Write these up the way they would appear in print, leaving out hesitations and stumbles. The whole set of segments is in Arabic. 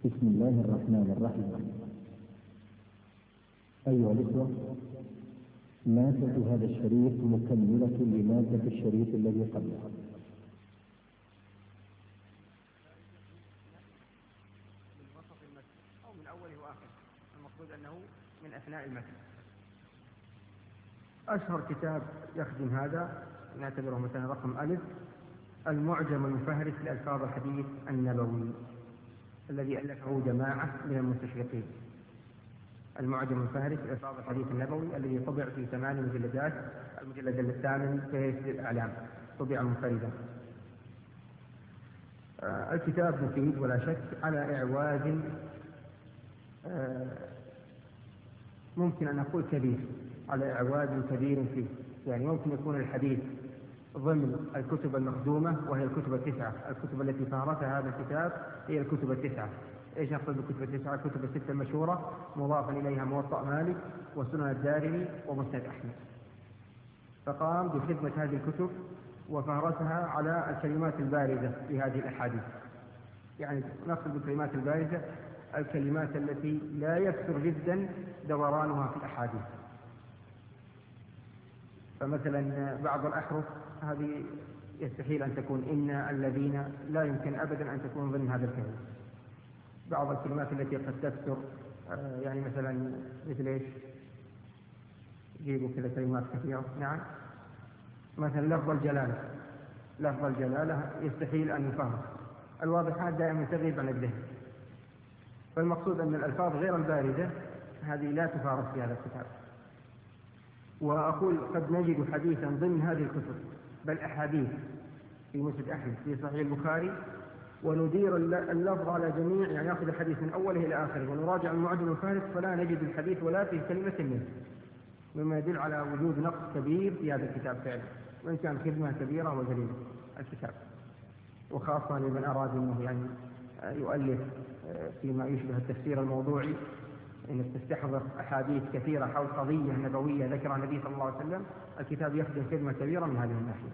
بسم الله الرحمن الرحيم. أيها الإخوة، مادة هذا الشريط مكملة لمادة الشريط الذي قبله. من وسط المتن أو من أوله وآخره، المقصود أنه من أثناء المتن. أشهر كتاب يخدم هذا نعتبره مثلا رقم ألف، المعجم المفهرس لألفاظ الحديث النبوي الذي ألفه جماعة من المستشرقين. المعجم المفهرس لألفاظ الحديث النبوي الذي طبع في 8 مجلدات، المجلد الثامن فهرس للأعلام طبع منفردا. الكتاب مفيد ولا شك، على إعواز ممكن أن أقول كبير، على إعواز كبير فيه. يعني ممكن يكون الحديث ضمن الكتب المخدومة وهي الكتب التسعة. الكتب التي فهرسها هذا الكتاب هي الكتب التسعة. إيش نقصد بالكتب التسعة؟ الكتب الستة المشهورة مضافا إليها موطأ مالك وسنن الدارمي ومسند أحمد. فقام بخدمة هذه الكتب وفهرسها على الكلمات البارزة في هذه الأحاديث. يعني نقصد بالكلمات البارزة الكلمات التي لا يكثر جدا دورانها في الأحاديث. فمثلا بعض الأحرف هذه يستحيل أن تكون إن الذين، لا يمكن أبدا أن تكون ضمن هذا الكلمة. بعض الكلمات التي قد تكثر يعني مثلا مثل إيش؟ جيبوا كذا كلمات كثيرة. نعم، مثلا لفظ الجلالة. لفظ الجلالة يستحيل أن يفهم، الواضحات دائما تغيب عن الذهن. فالمقصود أن الألفاظ غير الباردة هذه لا تفارس في هذا الكتاب. وأقول قد نجد حديثا ضمن هذه الكتب، بل أحاديث في مسند أحمد في صحيح البخاري، وندير اللفظ على جميع، يعني نأخذ الحديث من أوله إلى آخره ونراجع المعجم الفهرس فلا نجد الحديث ولا في كلمة منه، مما يدل على وجود نقص كبير في هذا الكتاب فعلا، وإن كان خدمة كبيرة وجليلة الكتاب. وخاصة لمن أراد أنه يعني يؤلف فيما يشبه التفسير الموضوعي، إنك تستحضر أحاديث كثيرة حول قضية نبوية ذكرها النبي صلى الله عليه وسلم، الكتاب يخدم خدمة كبيرة من هذه الناحية.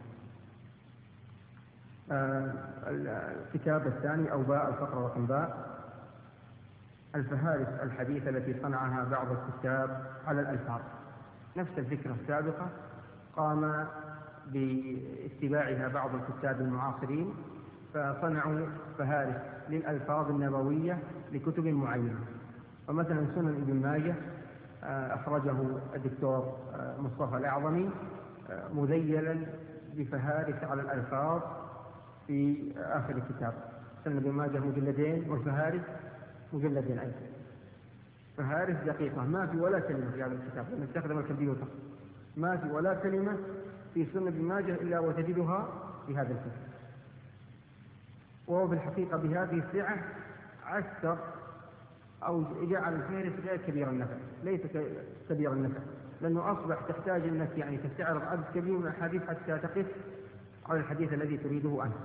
الكتاب الثاني أو باء، الفقرة رقم باء، الفهارس الحديثة التي صنعها بعض الكتاب على الألفاظ. نفس الفكرة السابقة قام باتباعها بعض الكتاب المعاصرين، فصنعوا فهارس للألفاظ النبوية لكتب معينة. فمثلا سنن ابن ماجه أخرجه الدكتور مصطفى الأعظمي مذيلا بفهارس على الألفاظ في آخر الكتاب. سنن ابن ماجه مجلدين والفهارس مجلدين أيضا. فهارس دقيقة ما في ولا كلمة في هذا الكتاب، لأنه استخدم الكمبيوتر، ما في ولا كلمة في سنن ابن ماجه إلا وتجدها في هذا الكتاب. وهو في الحقيقة بهذه السعة عسر أو جعل الفهرس غير كبير النفع، ليس كبير النفع، لأنه أصبح تحتاج أنك يعني تستعرض عدد كبير من الأحاديث حتى تقف على الحديث الذي تريده أنت.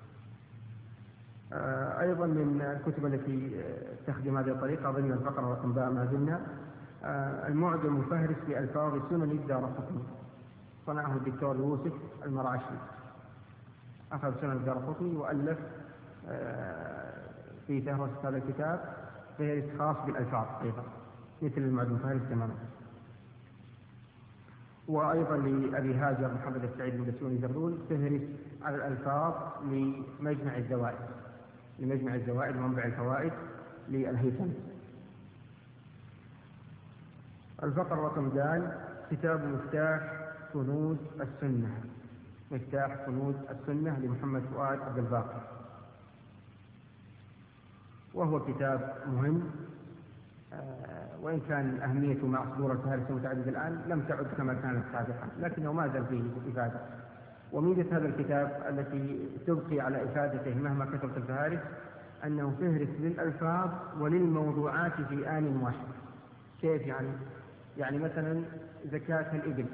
أيضا من الكتب التي تخدم هذه الطريقة ضمن الفقرة رقم باء ما زلنا، المعجم المفهرس لألفاظ سنن الدارقطني، صنعه الدكتور يوسف المرعشي. أخذ سنن الدارقطني وألف في فهرس هذا الكتاب فهرس خاص بالألفاظ أيضا مثل المعجم المفهرس تماما. وأيضا لأبي هاجر محمد السعيد المدسوني زغلول فهرس على الألفاظ لمجمع الزوائد، لمجمع الزوائد ومنبع الفوائد للهيثمي. الفقرة رقم د، كتاب مفتاح كنوز السنة، مفتاح كنوز السنة لمحمد فؤاد عبد الباقي. وهو كتاب مهم، وإن كان أهميته مع صدور الفهارس المتعددة الآن لم تعد كما كانت سابقا، لكنه ما زال فيه إفادة. وميزة هذا الكتاب التي تبقي على إفادته مهما كثرت الفهارس أنه فهرس للألفاظ وللموضوعات في آن واحد. كيف يعني؟ يعني مثلا زكاة الإبل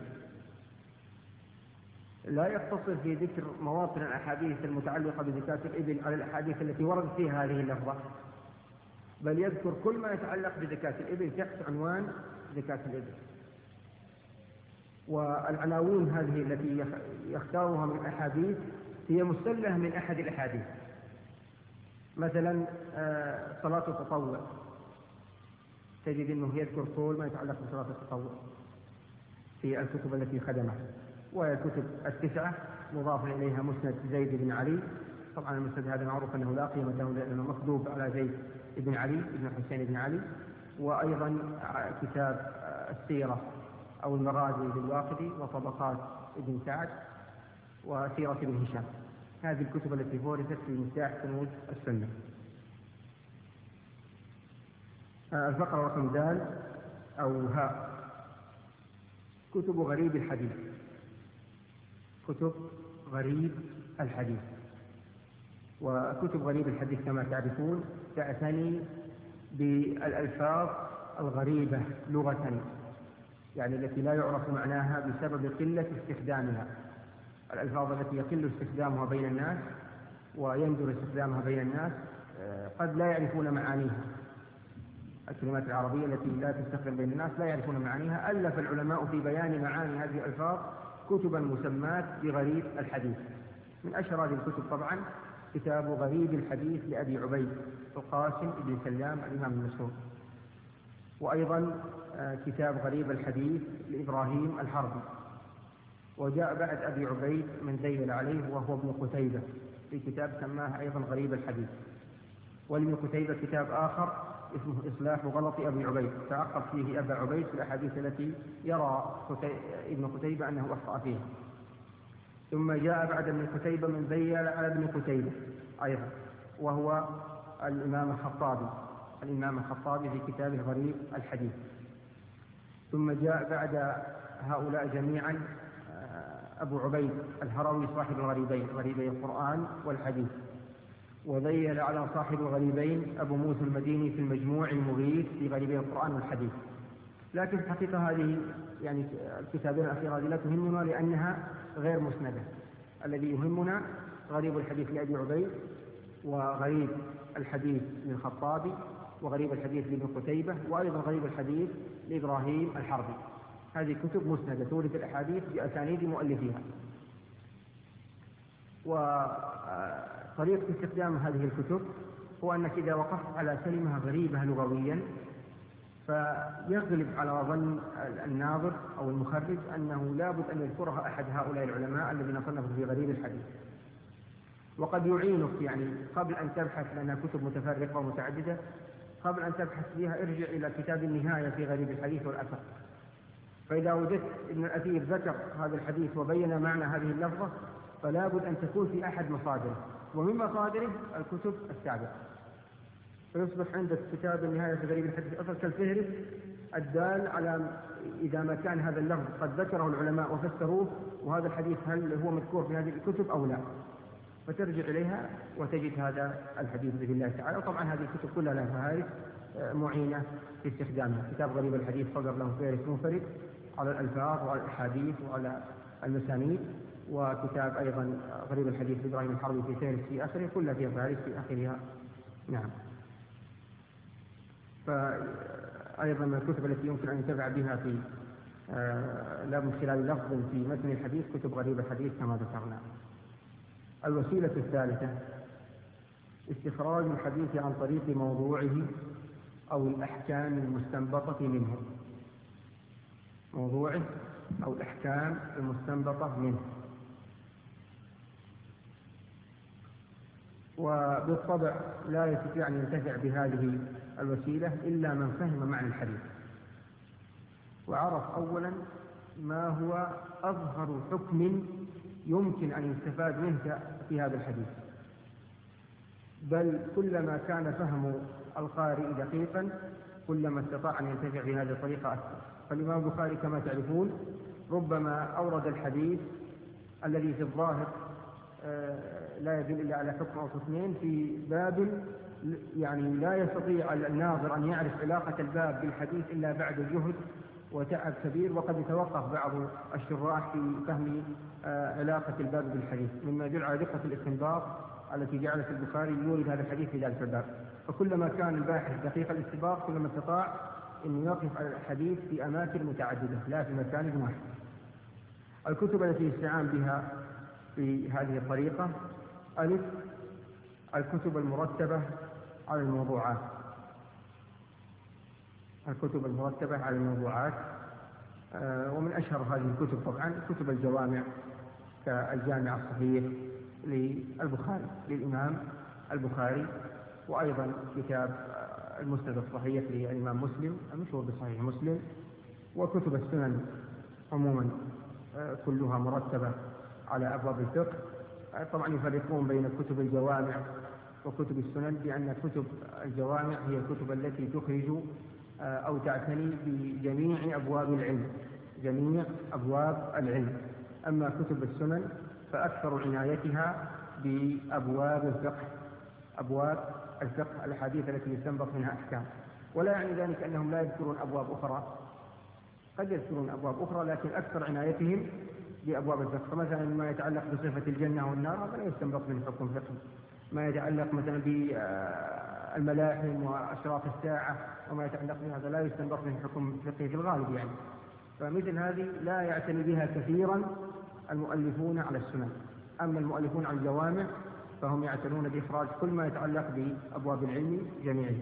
لا يقتصر في ذكر مواطن الأحاديث المتعلقة بزكاة الإبل على الأحاديث التي وردت فيها هذه اللفظة، بل يذكر كل ما يتعلق بزكاة الإبل تحت عنوان زكاة الإبل. والعناوين هذه التي يختارها من الأحاديث هي مستلهة من أحد الأحاديث، مثلا صلاة التطوع، تجد أنه يذكر كل ما يتعلق بصلاة التطوع في الكتب التي خدمها، وهي الكتب التسعة مضاف إليها مسند زيد بن علي. طبعا المسند هذا معروف أنه لا قيمة له لأنه مكتوب على زيد بن علي بن الحسين بن علي. وأيضا كتاب السيرة أو المغازي للواقدي، وطبقات ابن سعد، وسيرة ابن هشام. هذه الكتب التي فورست في مفتاح كنوز السنة. الفقرة رقم د أو هاء، كتب غريب الحديث. كتب غريب الحديث. وكتب غريب الحديث كما تعرفون تعتني بالألفاظ الغريبة لغة، يعني التي لا يعرف معناها بسبب قلة استخدامها. الألفاظ التي يقل استخدامها بين الناس ويندر استخدامها بين الناس قد لا يعرفون معانيها. الكلمات العربية التي لا تستخدم بين الناس لا يعرفون معانيها. ألف العلماء في بيان معاني هذه الألفاظ كتبا مسمات بغريب الحديث. من أشهر هذه الكتب طبعا كتاب غريب الحديث لأبي عبيد القاسم بن سلام الإمام المشهور، وأيضا كتاب غريب الحديث لإبراهيم الحربي. وجاء بعد أبي عبيد من ذيل عليه وهو ابن قتيبة في كتاب سماه أيضا غريب الحديث. ولابن قتيبة كتاب آخر اسمه إصلاح غلط أبي عبيد، تعقب فيه أبا عبيد في الأحاديث التي يرى ابن قتيبة أنه أخطأ فيها. ثم جاء بعد ابن قتيبة من ذيل على ابن قتيبة أيضا، وهو الإمام الخطابي في كتابه غريب الحديث. ثم جاء بعد هؤلاء جميعا أبو عبيد الهروي صاحب الغريبين، غريبي القرآن والحديث. وذيل على صاحب الغريبين أبو موسى المديني في المجموع المغيث في غريبي القرآن والحديث. لكن الحقيقة هذه يعني الكتابين الأخيرة هذه لا تهمنا لأنها غير مسندة. الذي يهمنا غريب الحديث لأبي عبيد، وغريب الحديث للخطابي، وغريب الحديث لابن قتيبة، وأيضا غريب الحديث لإبراهيم الحربي. هذه كتب مسندة تورد الأحاديث بأسانيد مؤلفيها. وطريقة استخدام هذه الكتب هو أنك إذا وقفت على كلمة غريبة لغويا فيغلب على ظن الناظر أو المخرج أنه لابد أن يذكرها أحد هؤلاء العلماء الذين صنفوا في غريب الحديث. وقد يعينك يعني قبل أن تبحث، لأنها كتب متفرقة ومتعددة، قبل أن تبحث فيها ارجع إلى كتاب النهاية في غريب الحديث والأثر. فإذا وجدت ابن الأثير ذكر هذا الحديث وبين معنى هذه اللفظة فلا بد أن تكون في أحد مصادره، ومن مصادره الكتب السابقة. فيصبح عندك كتاب النهاية في غريب الحديث والأثر كالفهرس الدال على إذا ما كان هذا اللفظ قد ذكره العلماء وفسروه، وهذا الحديث هل هو مذكور في هذه الكتب أو لا، فترجع إليها وتجد هذا الحديث بإذن الله تعالى. وطبعا هذه الكتب كلها لها فهارس معينة في استخدامها. كتاب غريب الحديث صدر له فهرس منفرد على الألفاظ وعلى الأحاديث وعلى المسانيد، وكتاب أيضا غريب الحديث لإبراهيم الحربي في فهرس في آخره، كلها فيها فهارس في آخرها. نعم. فأيضا من الكتب التي يمكن أن ينتفع بها في لا من خلال لفظ في متن الحديث كتب غريب الحديث كما ذكرنا. الوسيلة الثالثة استخراج الحديث عن طريق موضوعه أو الأحكام المستنبطة منه. موضوعه أو الأحكام المستنبطة منه. وبالطبع لا يستطيع أن ينتفع بهذه الوسيلة إلا من فهم معنى الحديث وعرف أولا ما هو أظهر حكم يمكن أن يستفاد منه في هذا الحديث. بل كلما كان فهم القارئ دقيقا كلما استطاع أن ينتفع بهذه الطريقة أكثر. فالإمام البخاري كما تعرفون ربما أورد الحديث الذي في الظاهر لا يدل إلا على حكم أو حكمين في باب يعني لا يستطيع الناظر أن يعرف علاقة الباب بالحديث إلا بعد جهد وتعب كبير. وقد يتوقف بعض الشراح في فهم علاقة الباب بالحديث، مما يدل على دقة الاستنباط التي جعلت البخاري يورد هذا الحديث في ذلك الباب. فكلما كان الباحث دقيق الاستنباط كلما استطاع أن يقف على الحديث في أماكن متعددة لا في مكان واحد. الكتب التي يستعان بها في هذه الطريقة: ألف الكتب المرتبة على الموضوعات. الكتب المرتبة على الموضوعات، ومن أشهر هذه الكتب طبعا كتب الجوامع كالجامع الصحيح للبخاري للإمام البخاري، وأيضا كتاب المسند الصحيح للإمام مسلم المشهور بصحيح مسلم، وكتب السنن عموما كلها مرتبة على أبواب الفقه. طبعا يفرقون بين كتب الجوامع وكتب السنن بأن كتب الجوامع هي الكتب التي تخرج أو تعتني بجميع أبواب العلم، جميع أبواب العلم. أما كتب السنن فأكثر عنايتها بأبواب الفقه، أبواب الفقه، الأحاديث التي يستنبط منها أحكام. ولا يعني ذلك أنهم لا يذكرون أبواب أخرى، قد يذكرون أبواب أخرى لكن أكثر عنايتهم بأبواب الفقه. فمثلا ما يتعلق بصفة الجنة والنار هذا لا يستنبط من حكم فقهي، ما يتعلق مثلا بالملاحم وأشراط الساعة وما يتعلق بهذا لا يستنبط من حكم فقهي في الغالب يعني. فمثل هذه لا يعتني بها كثيرا المؤلفون على السنن. أما المؤلفون على الجوامع فهم يعتنون بإخراج كل ما يتعلق بأبواب العلم جميعها.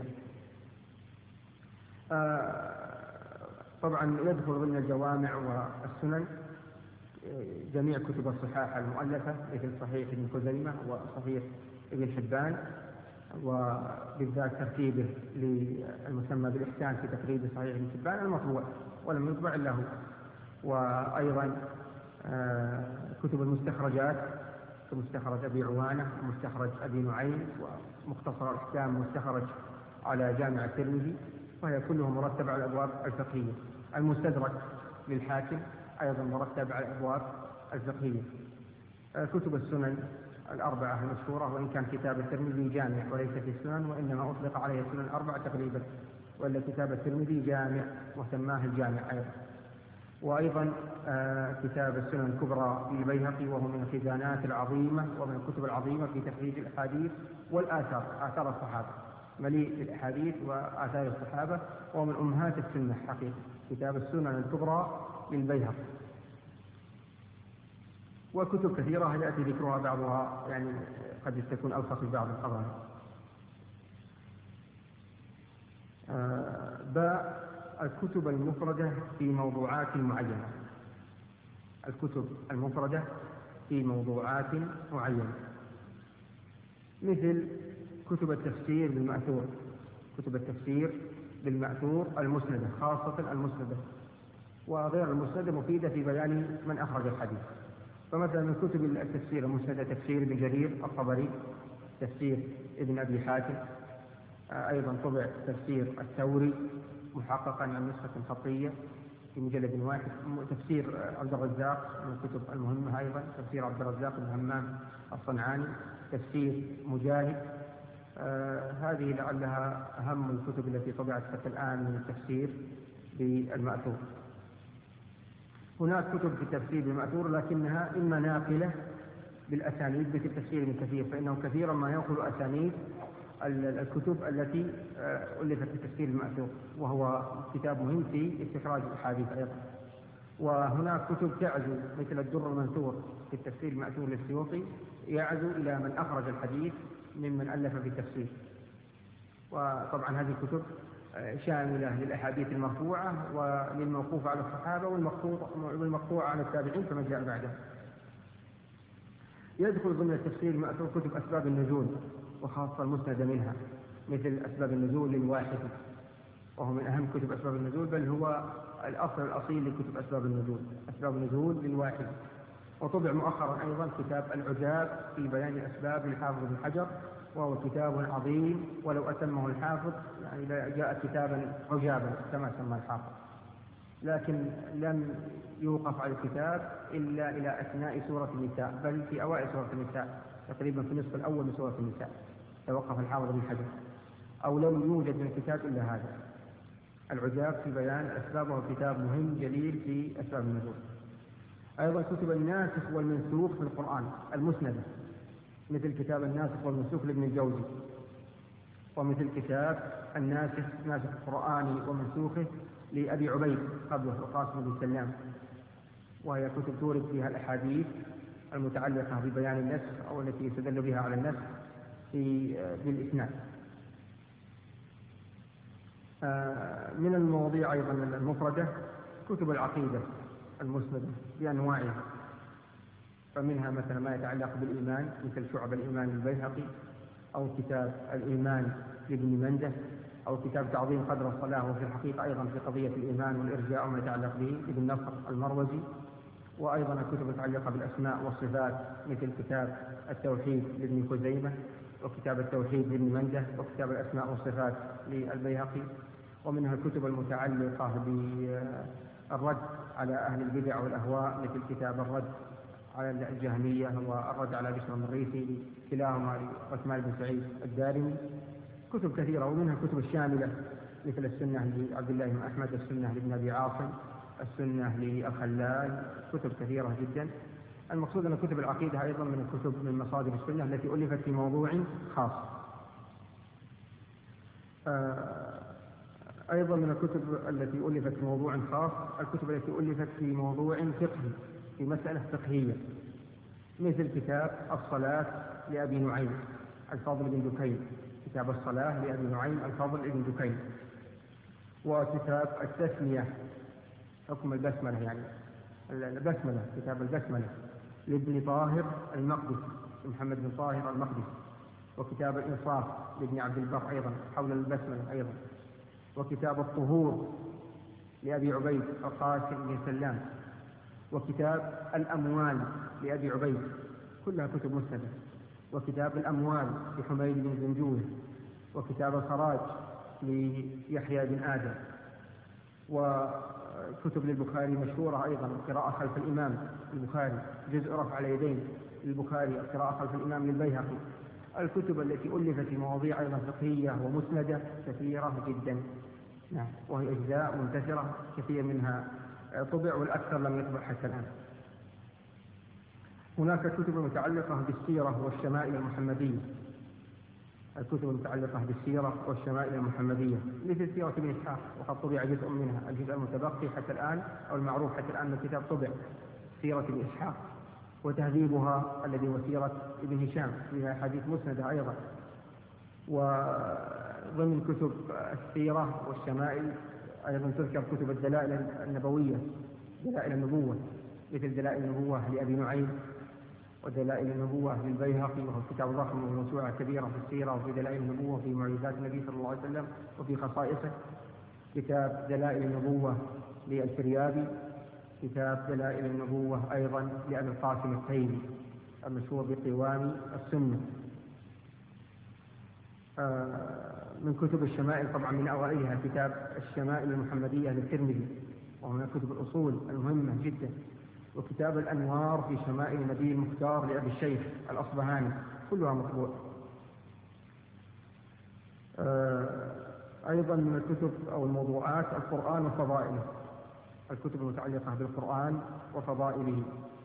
طبعا يدخل ضمن الجوامع والسنن جميع كتب الصحاح المؤلفة مثل صحيح ابن خزيمة وصحيح ابن حبان، وبالذات ترتيبه للمسمى بالإحسان في تقريب صحيح ابن حبان المطبوع ولم يطبع إلا هو. وأيضا كتب المستخرجات كمستخرج أبي عوانة ومستخرج أبي نعيم ومختصر الأحكام مستخرج على جامع الترمذي، وهي كلها مرتبة على الأبواب الفقهية. المستدرك للحاكم أيضا مرتب على الأبواب الفقهية. كتب السنن الأربعة المشهورة، وإن كان كتاب الترمذي جامع وليس في السنن وإنما أطلق عليه السنن الأربعة تقريبا، وإلا كتاب الترمذي جامع وسماه الجامع أيضا. وأيضا كتاب السنن الكبرى للبيهقي، وهو من الخزانات العظيمة ومن الكتب العظيمة في تخريج الأحاديث والآثار، آثار الصحابة، مليء بالأحاديث وآثار الصحابة، ومن أمهات السنة حقيقة كتاب السنن الكبرى للبيهقي. وكتب كثيرة يأتي ذكرها بعضها يعني قد تكون أوثق في بعض القضايا. باء الكتب المفردة في موضوعات معينة. الكتب المفردة في موضوعات معينة مثل كتب التفسير بالمأثور، كتب التفسير بالمأثور المسندة، خاصة المسندة، وغير المسندة مفيدة في بيان من أخرج الحديث. فمثلا من كتب التفسير المسندة تفسير ابن جرير الطبري، تفسير ابن أبي حاتم، أيضا طبع تفسير الثوري محققا عن نسخة خطية في مجلد واحد، تفسير عبد الرزاق من الكتب المهمة، أيضا تفسير عبد الرزاق بن همام الصنعاني، تفسير مجاهد. هذه لعلها أهم الكتب التي طبعت حتى الآن من التفسير بالمأثور. هناك كتب في التفسير بالمأثور لكنها إما ناقلة بالأسانيد مثل تفسير ابن كثير، فإنه كثيرا ما ينقل أسانيد الكتب التي ألفت في التفسير المأثور، وهو كتاب مهم في استخراج الأحاديث أيضا. وهناك كتب تعزو مثل الدر المنثور في التفسير المأثور للسيوطي، يعزو إلى من أخرج الحديث ممن ألف في التفسير. وطبعا هذه الكتب شاملة للأحاديث المرفوعة وللموقوف على الصحابة والمقطوعة على التابعين كما جاء بعده. يدخل ضمن التفسير المأثور كتب أسباب النزول وخاصة المسندة منها، مثل أسباب النزول للواحد، وهو من أهم كتب أسباب النزول، بل هو الأصل الأصيل لكتب أسباب النزول، أسباب النزول للواحد. وطبع مؤخرا أيضا كتاب العجاب في بيان الأسباب للحافظ ابن حجر، وهو كتاب عظيم ولو أتمه الحافظ يعني جاء كتابا عجابا كما سمى الحافظ، لكن لم يوقف على الكتاب إلا إلى أثناء سورة النساء، بل في أوائل سورة النساء تقريبا في النصف الأول من سورة النساء توقف الحافظ ابن حجر، أو لم يوجد من الكتاب إلا هذا العجاب في بيان الأسباب، وهو كتاب مهم جليل في أسباب النزول. أيضا كتب الناسخ والمنسوخ في القرآن المسندة، مثل كتاب الناسخ والمنسوخ لابن الجوزي، ومثل كتاب الناسخ ناسخ القرآن ومنسوخه لأبي عبيد قبله القاسم بن سلام، وهي كتب تورد فيها الأحاديث المتعلقة ببيان النسخ أو التي يستدل بها على النسخ بالإسناد. من المواضيع أيضا المفردة كتب العقيدة المسندة بأنواعها، فمنها مثلا ما يتعلق بالإيمان مثل شعب الإيمان للبيهقي، أو كتاب الإيمان لابن منده، أو كتاب تعظيم قدر الصلاة، وفي الحقيقة أيضا في قضية الإيمان والإرجاء وما يتعلق به لابن نصر المروزي، وأيضا الكتب المتعلقة بالأسماء والصفات مثل كتاب التوحيد لابن خزيمة، وكتاب التوحيد لابن منده، وكتاب الأسماء والصفات للبيهقي. ومنها الكتب المتعلقة بالرد على أهل البدع والأهواء مثل كتاب الرد على الجهمية والرد على بشر المريسي، كلاهما لعثمان بن سعيد الدارمي. كتب كثيرة، ومنها الكتب الشاملة مثل السنة لعبد الله بن أحمد، السنة لابن أبي عاصم، السنة للخلال، كتب كثيرة جدا. المقصود أن كتب العقيدة أيضا من الكتب من مصادر السنة التي ألفت في موضوع خاص. أيضا من الكتب التي ألفت في موضوع خاص الكتب التي ألفت في موضوع فقهي، في مسألة فقهية، مثل كتاب الصلاة لأبي نعيم الفضل بن دكين، كتاب الصلاة لأبي نعيم الفضل بن دكين، وكتاب التسمية حكم البسملة، يعني البسملة، كتاب البسملة لابن طاهر المقدسي، محمد بن طاهر المقدسي، وكتاب الإنصاف لابن عبد البر أيضا حول البسملة أيضا، وكتاب الطهور لأبي عبيد القاسم بن سلام، وكتاب الأموال لأبي عبيد، كلها كتب مسندة، وكتاب الأموال لحميد بن زنجوه، وكتاب الخراج ليحيى بن آدم، وكتب للبخاري مشهورة أيضا، القراءة خلف الإمام البخاري، جزء رفع اليدين للبخاري، القراءة خلف الإمام للبيهقي. الكتب التي ألفت في مواضيع أيضا فقهية ومسندة كثيرة جدا، نعم، وهي أجزاء منتشرة، كثير منها طبع والأكثر لم يطبع حتى الآن. هناك كتب متعلقة بالسيرة والشمائل المحمدية، الكتب المتعلقة بالسيرة والشمائل المحمدية مثل سيرة ابن إسحاق، وقد طبع جزء منها، الجزء المتبقي حتى الآن أو المعروف حتى الآن من الكتاب طبع سيرة ابن إسحاق، وتهذيبها الذي هو سيرة ابن هشام فيها حديث مسندة أيضا. وضمن كتب السيرة والشمائل أيضا تذكر كتب الدلائل النبوية، دلائل النبوة، مثل دلائل النبوة لأبي نعيم، ودلائل النبوة للبيهقي، وهو كتاب ضخم وموسوعة كبيرة في السيرة، وفي دلائل النبوة في معجزات النبي صلى الله عليه وسلم وفي خصائصه. كتاب دلائل النبوة للفريابي، كتاب دلائل النبوة أيضا لأبي القاسم التيمي المشهور بقوام السنة. من كتب الشمائل طبعا من أوائلها كتاب الشمائل المحمدية للترمذي، وهنا كتب الأصول المهمة جدا، وكتاب الأنوار في شمائل النبي المختار لأبي الشيخ الأصبهاني، كلها مطبوع. أيضا من الكتب أو الموضوعات القرآن وفضائله، الكتب المتعلقة بالقرآن وفضائله،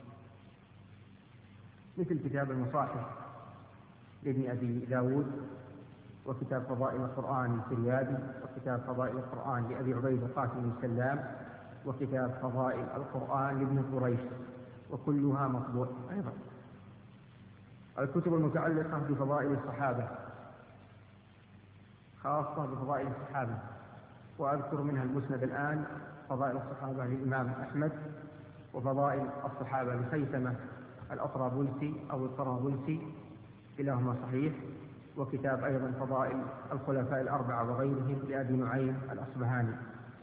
مثل كتاب المصاحف لابن أبي داود، وكتاب فضائل القرآن للفريابي، وكتاب فضائل القرآن لأبي عبيد القاسم بن سلام، وكتاب فضائل القرآن لابن قريش، وكلها مطبوع أيضا. الكتب المتعلقة بفضائل الصحابة، خاصة بفضائل الصحابة، وأذكر منها المسند الآن فضائل الصحابة للإمام أحمد، وفضائل الصحابة لخيثمة الأطرابلسي أو الطرابلسي كلاهما صحيح، وكتاب أيضا فضائل الخلفاء الأربعة وغيرهم لأبي نعيم الأصبهاني.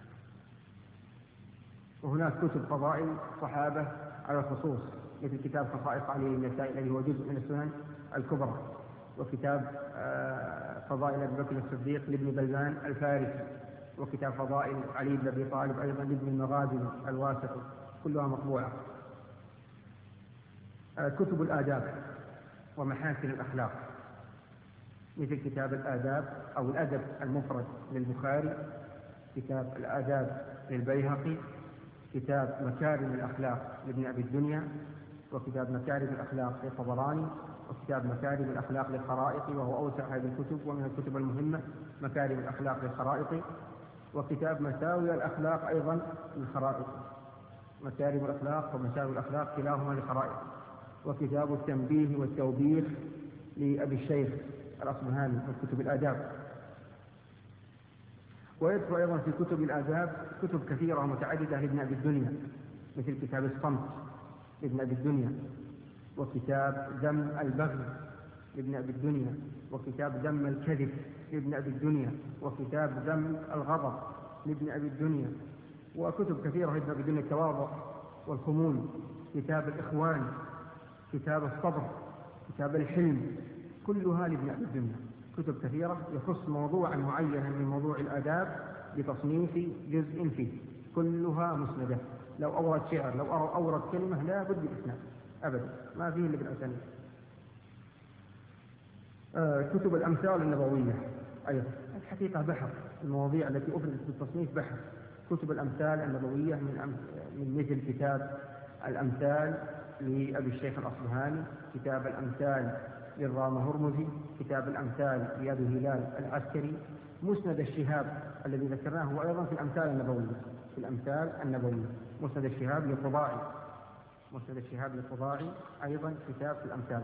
وهناك كتب فضائل الصحابة على الخصوص، مثل كتاب خصائص علي بن النسائي الذي هو جزء من السنن الكبرى، وكتاب فضائل أبي بكر الصديق لابن بلمان الفارسي، وكتاب فضائل علي بن أبي طالب أيضا لابن المغازي الواسطي، كلها مطبوعة. كتب الآداب ومحاسن الأخلاق، مثل كتاب الآداب أو الأدب المفرد للبخاري، كتاب الآداب للبيهقي، كتاب مكارم الأخلاق لابن أبي الدنيا، وكتاب مكارم الأخلاق للطبراني، وكتاب مكارم الأخلاق للخرائطي وهو أوسع هذه الكتب، ومن الكتب المهمة مكارم الأخلاق للخرائطي، وكتاب مساوي الأخلاق أيضا للخرائطي، مكارم الأخلاق ومساوي الأخلاق كلاهما للخرائط، وكتاب التنبيه والتوبيخ لأبي الشيخ الأصبهاني من كتب الآداب. ويدخل أيضا في كتب الآداب كتب كثيرة متعددة لابن أبي الدنيا، مثل كتاب الصمت لابن أبي الدنيا، وكتاب ذم البغي لابن أبي الدنيا، وكتاب ذم الكذب لابن أبي الدنيا، وكتاب ذم الغضب لابن أبي الدنيا، وكتب كثيرة لابن أبي الدنيا، التواضع والخمول، كتاب الإخوان، كتاب الصبر، كتاب الحلم، كلها لابن أبي الدنيا. كتب كثيرة يخص موضوعا معينا من موضوع الآداب بتصنيف جزء فيه، كلها مسندة. لو أورد شعر، لو أورد كلمة، لا بد بالإسناد أبدا، ما فيه إلا بالأسانيد. كتب الأمثال النبوية أيضا الحقيقة بحر، المواضيع التي أفردت في التصنيف بحر. كتب الأمثال النبوية من مثل كتاب الأمثال لأبي الشيخ الأصبهاني، كتاب الأمثال للرام هرمزي، كتاب الأمثال لأبي هلال العسكري، مسند الشهاب الذي ذكرناه هو أيضا في الأمثال النبوية، في الأمثال النبوية، مسند الشهاب للقضاعي، مسند الشهاب للقضاعي أيضا كتاب في الأمثال.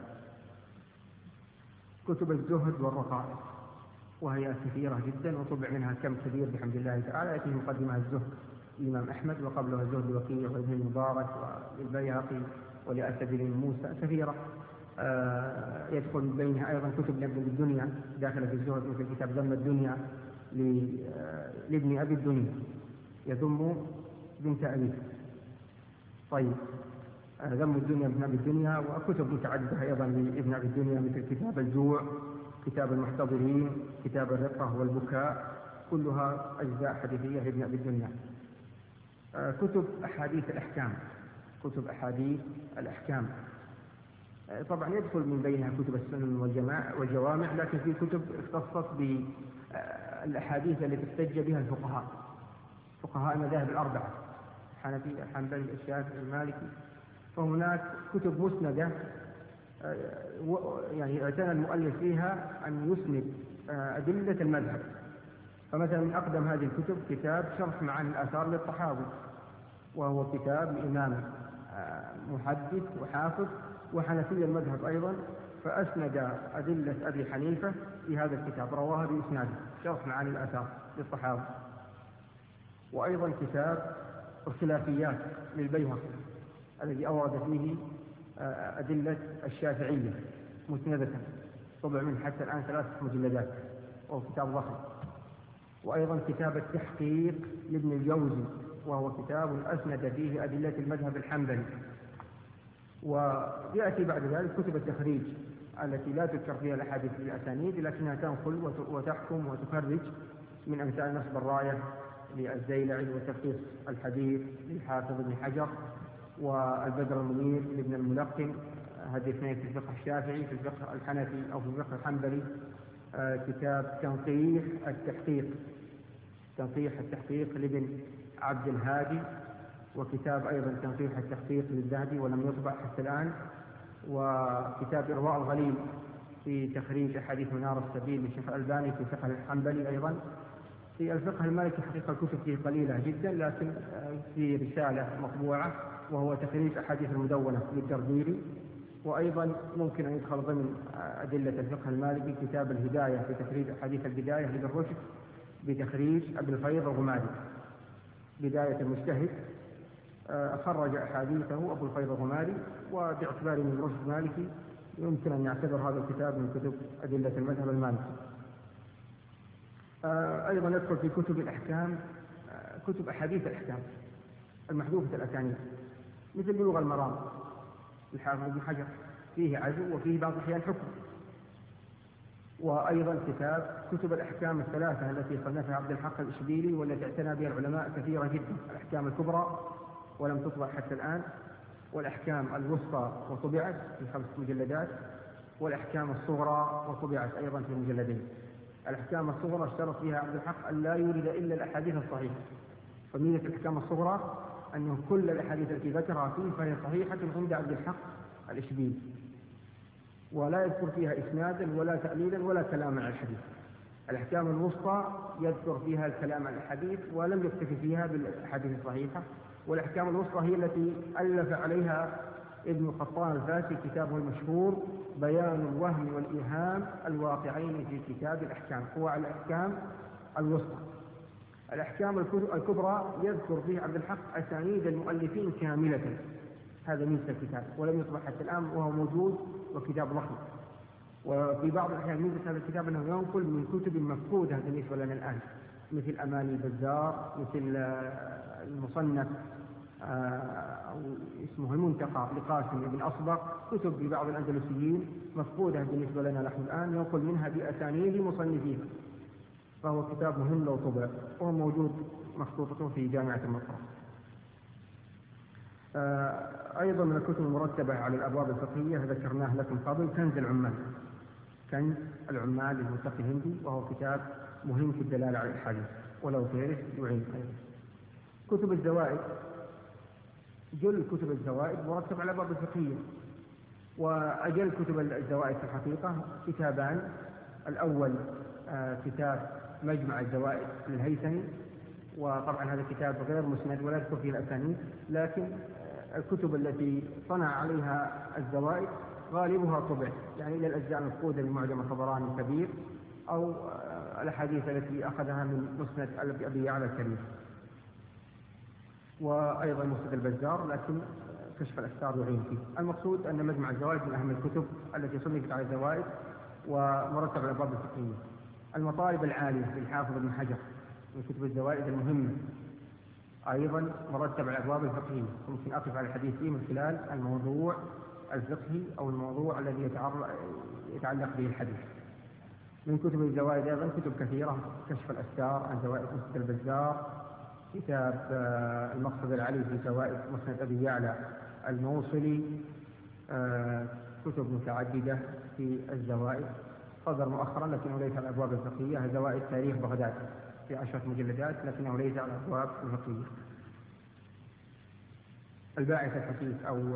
كتب الزهد والرقائق وهي كثيرة جدا، وطبع منها كم كبير بحمد الله تعالى. يأتي مقدمها الزهد الإمام أحمد، وقبلها الزهد الوكيع وابن المبارك والبيهقي ولأسد بن موسى، كثيرة. يدخل بينها أيضا كتب لابن الدنيا داخلة في الزهد، مثل كتاب ذم الدنيا لابن أبي الدنيا، يذم بنت أبيه. طيب، ذم الدنيا ابن أبي الدنيا، وكتب متعددة أيضا لابن أبي الدنيا مثل كتاب الجوع، كتاب المحتضرين، كتاب الرقة والبكاء، كلها أجزاء حديثية لابن أبي الدنيا. كتب أحاديث الأحكام، كتب أحاديث الأحكام طبعا يدخل من بينها كتب السنن والجوامع، لكن في كتب اختصت بالأحاديث التي احتج بها الفقهاء، فقهاء المذاهب الأربعة، الحنفي الحنبلي الشافعي المالكي. فهناك كتب مسندة يعني اعتنى المؤلف فيها أن يسند أدلة المذهب. فمثلا من أقدم هذه الكتب كتاب شرح معاني الآثار للطحاوي، وهو كتاب لإمام محدث وحافظ وحنفي المذهب أيضا، فأسند أدلة أبي حنيفة في هذا الكتاب، رواها بإسناده، شرح معاني الآثار للطحاوي. وأيضا كتاب الخلافيات للبيهقي الذي أورد فيه أدلة الشافعية مسندة، طبع منه حتى الآن 3 مجلدات، وهو كتاب ضخم. وأيضا كتاب التحقيق لابن الجوزي، وهو كتاب أسند فيه أدلة المذهب الحنبلي. ويأتي بعد ذلك كتب التخريج التي لا تذكر فيها الأحاديث بالأسانيد، لكنها تنقل وتحكم وتخرج، من أمثال نصب الراية للزيلعي، وتخصيص الحديث للحافظ ابن حجر، والبدر المنير لابن الملقن، هذه اثنين في الفقه الشافعي، في الفقه الحنفي أو في الفقه الحنبلي. كتاب تنقيح التحقيق، تنقيح التحقيق لابن عبد الهادي، وكتاب أيضا تنقيح التحقيق للذهبي ولم يطبع حتى الآن. وكتاب إرواء الغليل في تخريج أحاديث منار السبيل للشيخ الألباني في الفقه الحنبلي. أيضا في الفقه المالكي حقيقة الكتب فيه قليلة جدا، لكن في رسالة مطبوعة وهو تخريج أحاديث المدونة للدرديري. وأيضا ممكن أن يدخل ضمن أدلة الفقه المالكي كتاب الهداية في تخريج أحاديث البداية لابن رشد بتخريج أبي الفيض الغماري، بداية المجتهد، خرج أحاديثه أبو الفيض الغماري، وباعتباره من رشد مالكي يمكن أن يعتبر هذا الكتاب من كتب أدلة المذهب المالكي. أيضا ندخل في كتب الأحكام، كتب أحاديث الأحكام المحذوفة الأسانيد، مثل بلوغ المرام الحافظ ابن حجر، فيه عزو وفيه بعض الأحيان حكم. وأيضا كتب الأحكام الثلاثة التي صنفها عبد الحق الإشبيلي والتي اعتنى بها العلماء كثيرا جدا: الأحكام الكبرى ولم تطبع حتى الآن، والأحكام الوسطى وطبعت في 5 مجلدات، والأحكام الصغرى وطبعت أيضا في مجلدين. الأحكام الصغرى اشترط فيها عبد الحق أن لا يورد إلا الأحاديث الصحيحة، فميزة الأحكام الصغرى أن كل الأحاديث التي ذكرها فيه فهي صحيحة عند عبد الحق الإشبيلي، ولا يذكر فيها إسنادا ولا تأليلا ولا كلاما عن الحديث. الأحكام الوسطى يذكر فيها الكلام عن الحديث ولم يكتفي فيها بالأحاديث الصحيحة، والأحكام الوسطى هي التي ألف عليها ابن قطان الفاسي كتابه المشهور بيان الوهم والإيهام الواقعين في كتاب الأحكام، هو الأحكام الوسطى. الأحكام الكبرى يذكر فيه عبد الحق أسانيد المؤلفين كاملة، هذا من الكتاب ولم يطبع حتى الآن وهو موجود وكتاب ضخم. وفي بعض الأحيان ميزة هذا الكتاب أنه ينقل من كتب مفقودة بالنسبة لنا الآن، مثل أماني البزار، مثل المصنف أو اسمه المنتقى لقاسم بن أصبغ، كتب لبعض الأندلسيين مفقودة بالنسبة لنا نحن الآن، ينقل منها بأسانيد مصنفين، فهو كتاب مهم لو طبع، وهو موجود مخطوطته في جامعة المطرة. أيضا من الكتب المرتبة على الأبواب الفقهية ذكرناه لكم قبل كنز العمال، كنز العمال للمتقي الهندي، وهو كتاب مهم في الدلالة على الحديث ولو غيره يعين أيضا. كتب الزوائد، جل كتب الزوائد مرتبة على الأبواب الفقهية، وأجل كتب الزوائد في الحقيقة كتابان. الأول كتاب مجمع الزوائد للهيثمي، وطبعا هذا الكتاب غير مسند ولا يذكر فيه الأسانيد، لكن الكتب التي صنع عليها الزوائد غالبها طبع، يعني إلى الأجزاء المفقودة من معجم الطبراني الكبير أو الأحاديث التي أخذها من مسند أبي يعلى الكبير، وأيضا مسند البزار، لكن كشف الأستار يعين فيه. المقصود أن مجمع الزوائد من أهم الكتب التي صنفت على الزوائد ومرتب على الأبواب الفقهية. المطالب العالية للحافظ ابن حجر من كتب الزوائد المهمة، أيضا مرتب على الأبواب الفقهية، ممكن أقف على الحديث فيه من خلال الموضوع الفقهي أو الموضوع الذي يتعلق به الحديث. من كتب الزوائد أيضا كتب كثيرة، كشف الأستار عن زوائد مسند البزار، كتاب المقصد العلي في زوائد مسند أبي يعلى الموصلي، كتب متعددة في الزوائد صدر مؤخرا لكنه ليس على الأبواب الفقهية، زوائد تاريخ بغداد في 10 مجلدات لكنه ليس على الأبواب الفقهية. الباعث الحثيث أو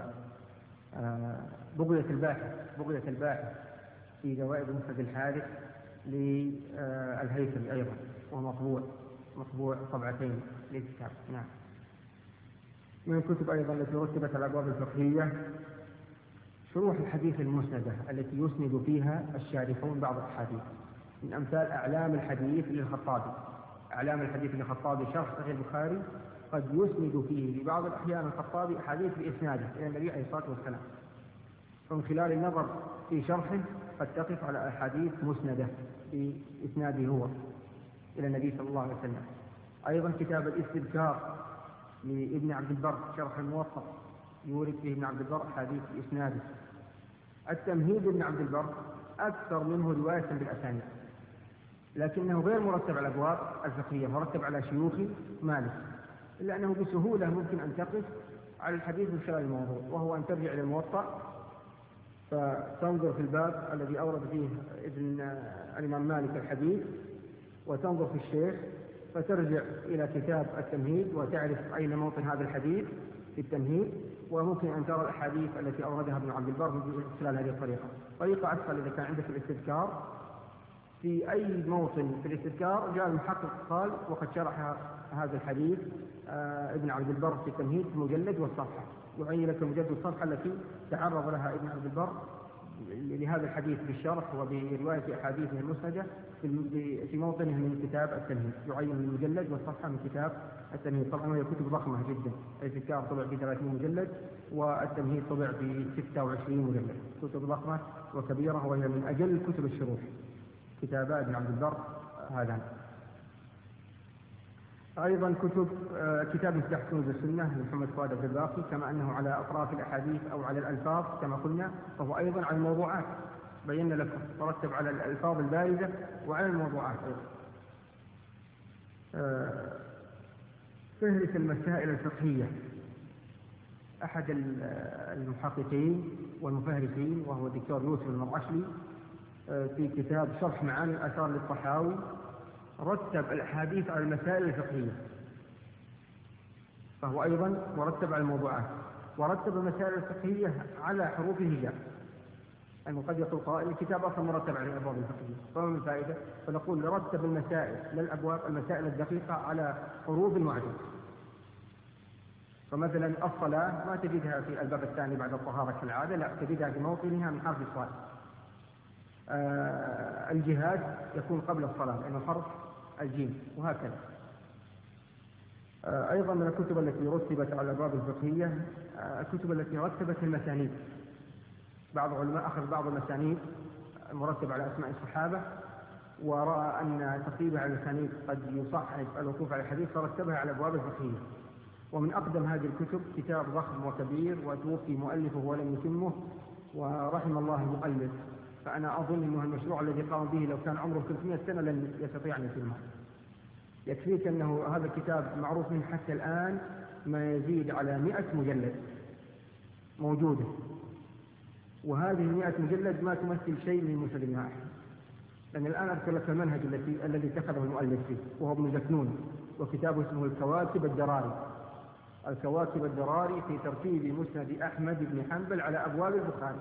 بغية الباحث في زوائد مسند الحارث للهيثمي أيضا، وهو مطبوع طبعتين للكتاب. نعم. من الكتب أيضا التي رتبت على الأبواب الفقهية شروح الحديث المسندة التي يسند فيها الشارحون بعض الأحاديث، من أمثال أعلام الحديث للخطابي. أعلام الحديث للخطابي شرح صحيح البخاري قد يسند فيه في بعض الأحيان الخطابي أحاديث بإسناده إلى النبي عليه الصلاة والسلام، فمن خلال النظر في شرحه قد تقف على أحاديث مسندة في إسناده هو إلى النبي صلى الله عليه وسلم. أيضا كتاب الاستذكار لابن عبد البر شرح الموطأ، يورد فيه ابن عبد البر أحاديث بإسناده. التمهيد لابن عبد البر أكثر منه رواية بالأسانيد، لكنه غير مرتب على الأبواب الفقهية، مرتب على شيوخ مالك، إلا أنه بسهولة ممكن أن تقف على الحديث من خلال الموضوع، وهو أن ترجع إلى الموطأ فتنظر في الباب الذي أورد فيه الإمام مالك الحديث، وتنظر في الشيخ فترجع إلى كتاب التمهيد وتعرف أين موطن هذا الحديث في التمهيد، وممكن أن ترى الأحاديث التي أوردها ابن عبد البر من خلال هذه الطريقة. طريقة أسهل إذا كان عندك الاستذكار، في أي موطن في الاستذكار جاء المحقق قال وقد شرح هذا الحديث ابن عبد البر في التمهيد في المجلد والصفحة، يعين لك المجلد والصفحة التي تعرض لها ابن عبد البر لهذا الحديث بالشرح وبرواية أحاديثه المسندة في موطنه من كتاب التمهيد، يعين المجلد والصفحة من كتاب التمهيد. طبعا هي كتب ضخمة جدا، الاستذكار طبع في 30 مجلد والتمهيد طبع في 26 مجلد، كتب ضخمة وكبيرة، وهي من أجل كتب الشروح كتابات ابن عبد البر هذا. أيضا كتاب مفتاح كنوز السنة لمحمد فؤاد عبد الباقي، كما أنه على أطراف الأحاديث أو على الألفاظ كما قلنا، فهو أيضا على الموضوعات، بينا لكم ترتب على الألفاظ البارزة وعلى الموضوعات أيضا. فهرس المسائل الفقهية، أحد المحققين والمفهرسين وهو الدكتور يوسف المرعشلي في كتاب شرح معاني الآثار للطحاوي رتب الأحاديث على المسائل الفقهية، فهو أيضا مرتب على الموضوعات، ورتب المسائل الفقهية على حروف الهجاء. يعني قد يقول قائل الكتاب أصلا مرتب على الأبواب الفقهية، فما الفائدة؟ فنقول رتب المسائل للأبواب المسائل الدقيقة على حروف المعجم، فمثلا الصلاة ما تجدها في الباب الثاني بعد الطهارة كالعادة، لا تجدها في موطنها من حرف الصاد. الجهاد يكون قبل الصلاة لأنه حرف الجيم، وهكذا. أيضا من الكتب التي رتبت على الأبواب الفقهية الكتب التي رتبت المسانيد. بعض العلماء أخذ بعض المسانيد المرتبة على أسماء الصحابة، ورأى أن ترتيبها على المسانيد قد يصعب الوقوف على الحديث، فرتبها على الأبواب الفقهية. ومن أقدم هذه الكتب كتاب ضخم وكبير وتوفي مؤلفه ولم يتمه، ورحم الله المؤلف، فأنا أظن أنه المشروع الذي قام به لو كان عمره 300 سنة لن يستطيع أن يتمه. يكفيك أنه هذا الكتاب معروف منه حتى الآن ما يزيد على 100 مجلد موجودة، وهذه 100 مجلد ما تمثل شيء من مسند الإمام أحمد. لأن الآن أذكر لك المنهج الذي اتخذه المؤلف فيه، وهو ابن زكنون، وكتابه اسمه الكواكب الدراري. الكواكب الدراري في ترتيب مسند أحمد بن حنبل على أبواب البخاري،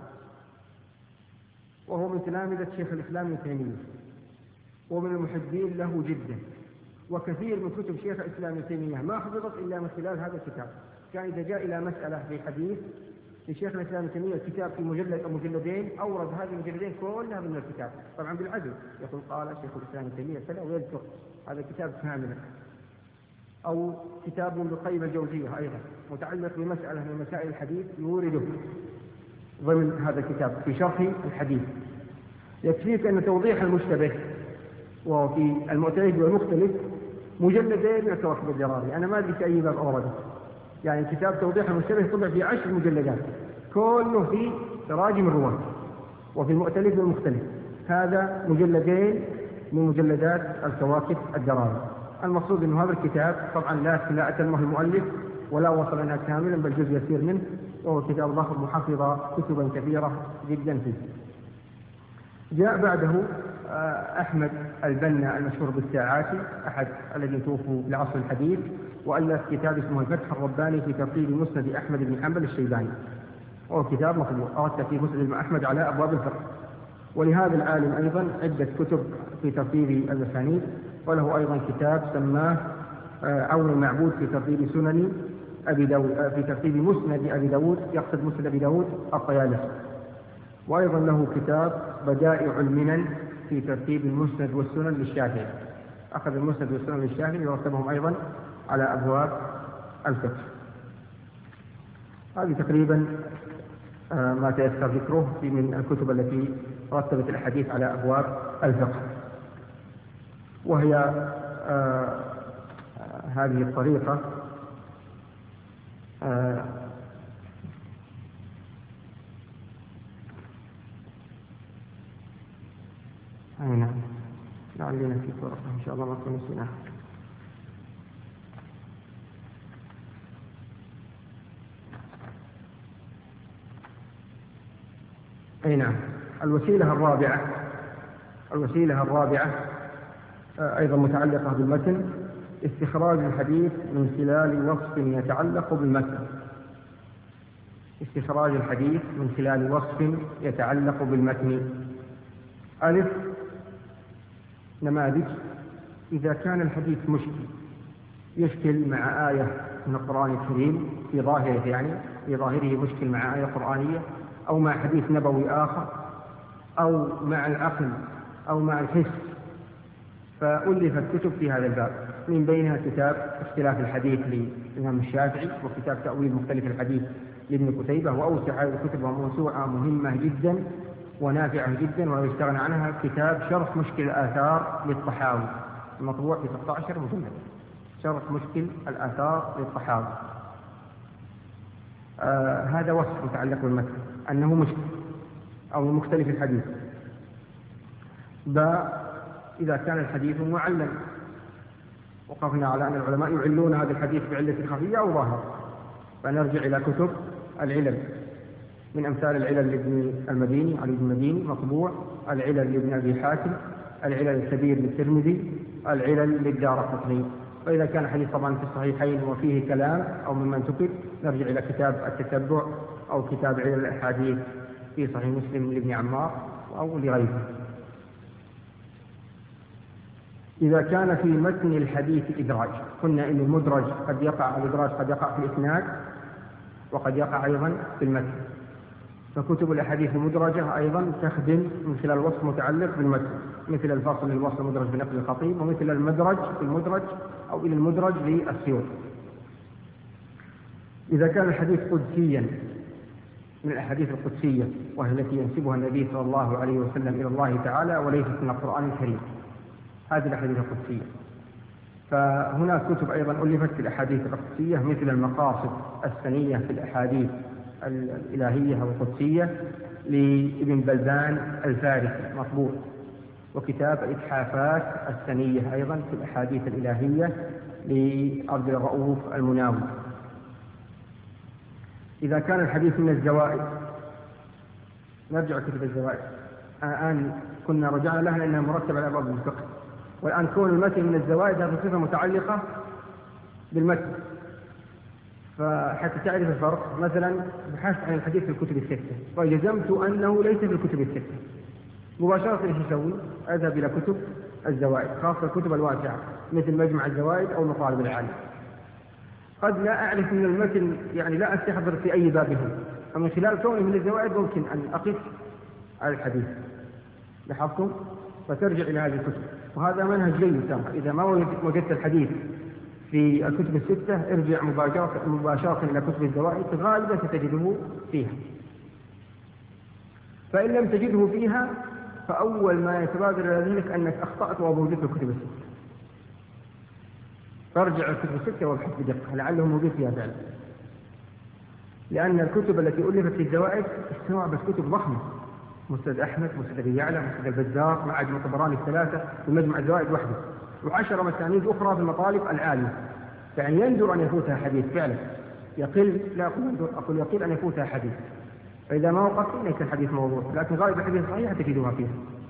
وهو من تلامذة شيخ الإسلام ابن تيمية، ومن المحبين له جدا. وكثير من كتب شيخ الإسلام ابن تيمية ما حفظت إلا من خلال هذا الكتاب. كان إذا جاء إلى مسألة في حديث لشيخ الإسلام ابن تيمية كتاب في مجلد أو مجلدين، أورد هذه المجلدين كلها من الكتاب، طبعا بالعزم، يقول قال شيخ الإسلام ابن تيمية كذا ويذكر هذا الكتاب كاملا. أو كتاب ابن القيم الجوزية أيضا متعلق بمسألة من مسائل الحديث يورده ضمن هذا الكتاب في شرح الحديث. يكفيك أن توضيح المشتبه وفي المعترف والمختلف مجلدين من الكواكب الدراري. أنا ما أدري في أي باب أورده، يعني كتاب توضيح المشتبه طبع في 10 مجلدات كله في تراجم الرواة، وفي المؤتلف والمختلف هذا مجلدين من مجلدات الكواكب الدراري. المقصود أن هذا الكتاب طبعا لا أتمه المؤلف ولا وصل لنا كاملا، بل جزء يسير منه، وهو كتاب ضخم محفظ كتبا كثيرة جدا فيه. جاء بعده أحمد البنا المشهور بالساعاتي، أحد الذين توفوا لعصر الحديث، وألف كتاب اسمه الفتح الرباني في ترتيب مسند أحمد بن حنبل الشيباني، وهو كتاب مطبوع أردت في مسند أحمد على أبواب الفقه. ولهذا العالم أيضا عدة كتب في ترتيب المسانيد، وله أيضا كتاب سماه عون المعبود في ترتيب سنن أبي داود، في ترتيب مسند أبي داود، يقصد مسند أبي داود الطيالسي. وأيضا له كتاب بدائع المنن في ترتيب المسند والسنن للشافعي، أخذ المسند والسنن للشافعي ورتبهم أيضا على أبواب الفقه. هذه تقريبا ما تيسر ذكره في من الكتب التي رتبت الحديث على أبواب الفقه. وهي هذه الطريقة نعم، لعلنا في طرق إن شاء الله ما نكون نسيناها. أي نعم. الوسيلة الرابعة أيضا متعلقة بالمتن، استخراج الحديث من خلال وصف يتعلق بالمتن. استخراج الحديث من خلال وصف يتعلق بالمتن. ألف، نماذج إذا كان الحديث يشكل مع آية من القرآن الكريم في ظاهره، يعني في ظاهره مشكل مع آية قرآنية، أو مع حديث نبوي آخر، أو مع العقل، أو مع الحس، فألفت كتب في هذا الباب، من بينها كتاب اختلاف الحديث للإمام الشافعي، وكتاب تأويل مختلف الحديث لابن قتيبة، وأوسع هذه الكتب وموسوعة مهمة جدا ونافعة جدا ولا يستغنى عنها كتاب شرح مشكل الآثار للطحاوي، المطبوع في 16 مجلد، شرح مشكل الآثار للطحاوي. هذا وصف متعلق بالمتن أنه مشكل أو مختلف الحديث. إذا كان الحديث معلل، وقفنا على أن العلماء يعلون هذا الحديث بعلة خفية أو ظاهرة، فنرجع إلى كتب العلل، من أمثال العلل لابن المديني علي بن المديني مطبوع، العلل لابن أبي حاتم، العلل الكبير للترمذي، العلل للدارقطني. وإذا كان الحديث طبعا في الصحيحين وفيه كلام أو ممن تكتب، نرجع إلى كتاب التتبع أو كتاب علل الأحاديث في صحيح مسلم لابن عمار أو لغيره. إذا كان في متن الحديث إدراج، قلنا إن المدرج قد يقع الإدراج قد يقع في الإسناد وقد يقع أيضا في المتن، فكتب الأحاديث المدرجة أيضا تخدم من خلال وصف متعلق بالمتن، مثل الفصل للوصل المدرج بنقل الخطيب، ومثل المدرج في المدرج أو إلى المدرج للسيوط. إذا كان الحديث قدسيا من الأحاديث القدسية وهي التي ينسبها النبي صلى الله عليه وسلم إلى الله تعالى وليست من القرآن الكريم، هذه الأحاديث القدسية، فهناك كتب أيضا ألفت في الأحاديث القدسية مثل المقاصد السنية في الأحاديث الإلهية أو القدسية لابن بلدان الفارسي مطبوع، وكتاب الإتحافات السنية أيضا في الأحاديث الإلهية لعبد الرؤوف المناوي. إذا كان الحديث من الزوائد نرجع كتب الزوائد، الآن كنا رجعنا لها لأنها مرتبة على أبواب الفقه، والآن كون المتن من الزوائد هذه صفة متعلقة بالمتن، فحتى تعرف الفرق مثلا بحثت عن الحديث في الكتب الستة وجزمت أنه ليس في الكتب الستة، مباشرة ايش اسوي؟ أذهب إلى كتب الزوائد، خاصة الكتب الواسعة مثل مجمع الزوائد أو المطالب العالية. قد لا أعرف من المتن، يعني لا أستحضر في أي باب هو، فمن خلال كونه من الزوائد ممكن أن أقف على الحديث. لاحظتم؟ فترجع إلى هذه الكتب، وهذا منهج جيد سامح. إذا ما وجدت الحديث في الكتب الستة ارجع مباشرة إلى كتب الزوائد، غالبا ستجده فيها. فإن لم تجده فيها فأول ما يتبادر إلى ذهنك أنك أخطأت ووجدت الكتب الستة، فارجع الكتب الستة وابحث بدقة لعله موجود فيها فعلا، لأن الكتب التي ألفت في الزوائد استوعبت كتب ضخمة، مسند أحمد، مسند أبي يعلى، مسند البزار، معاجم الطبراني الثلاثة، ومجمع الزوائد وحده، و10 مسانيد أخرى في المطالب العالية. يعني يندر أن يفوتها حديث فعلا، يقل، لا أقول يقل أن يفوتها حديث، فإذا ما وقفت ليس الحديث موضوع، لكن غالب الحديث صحيح تجدها فيها.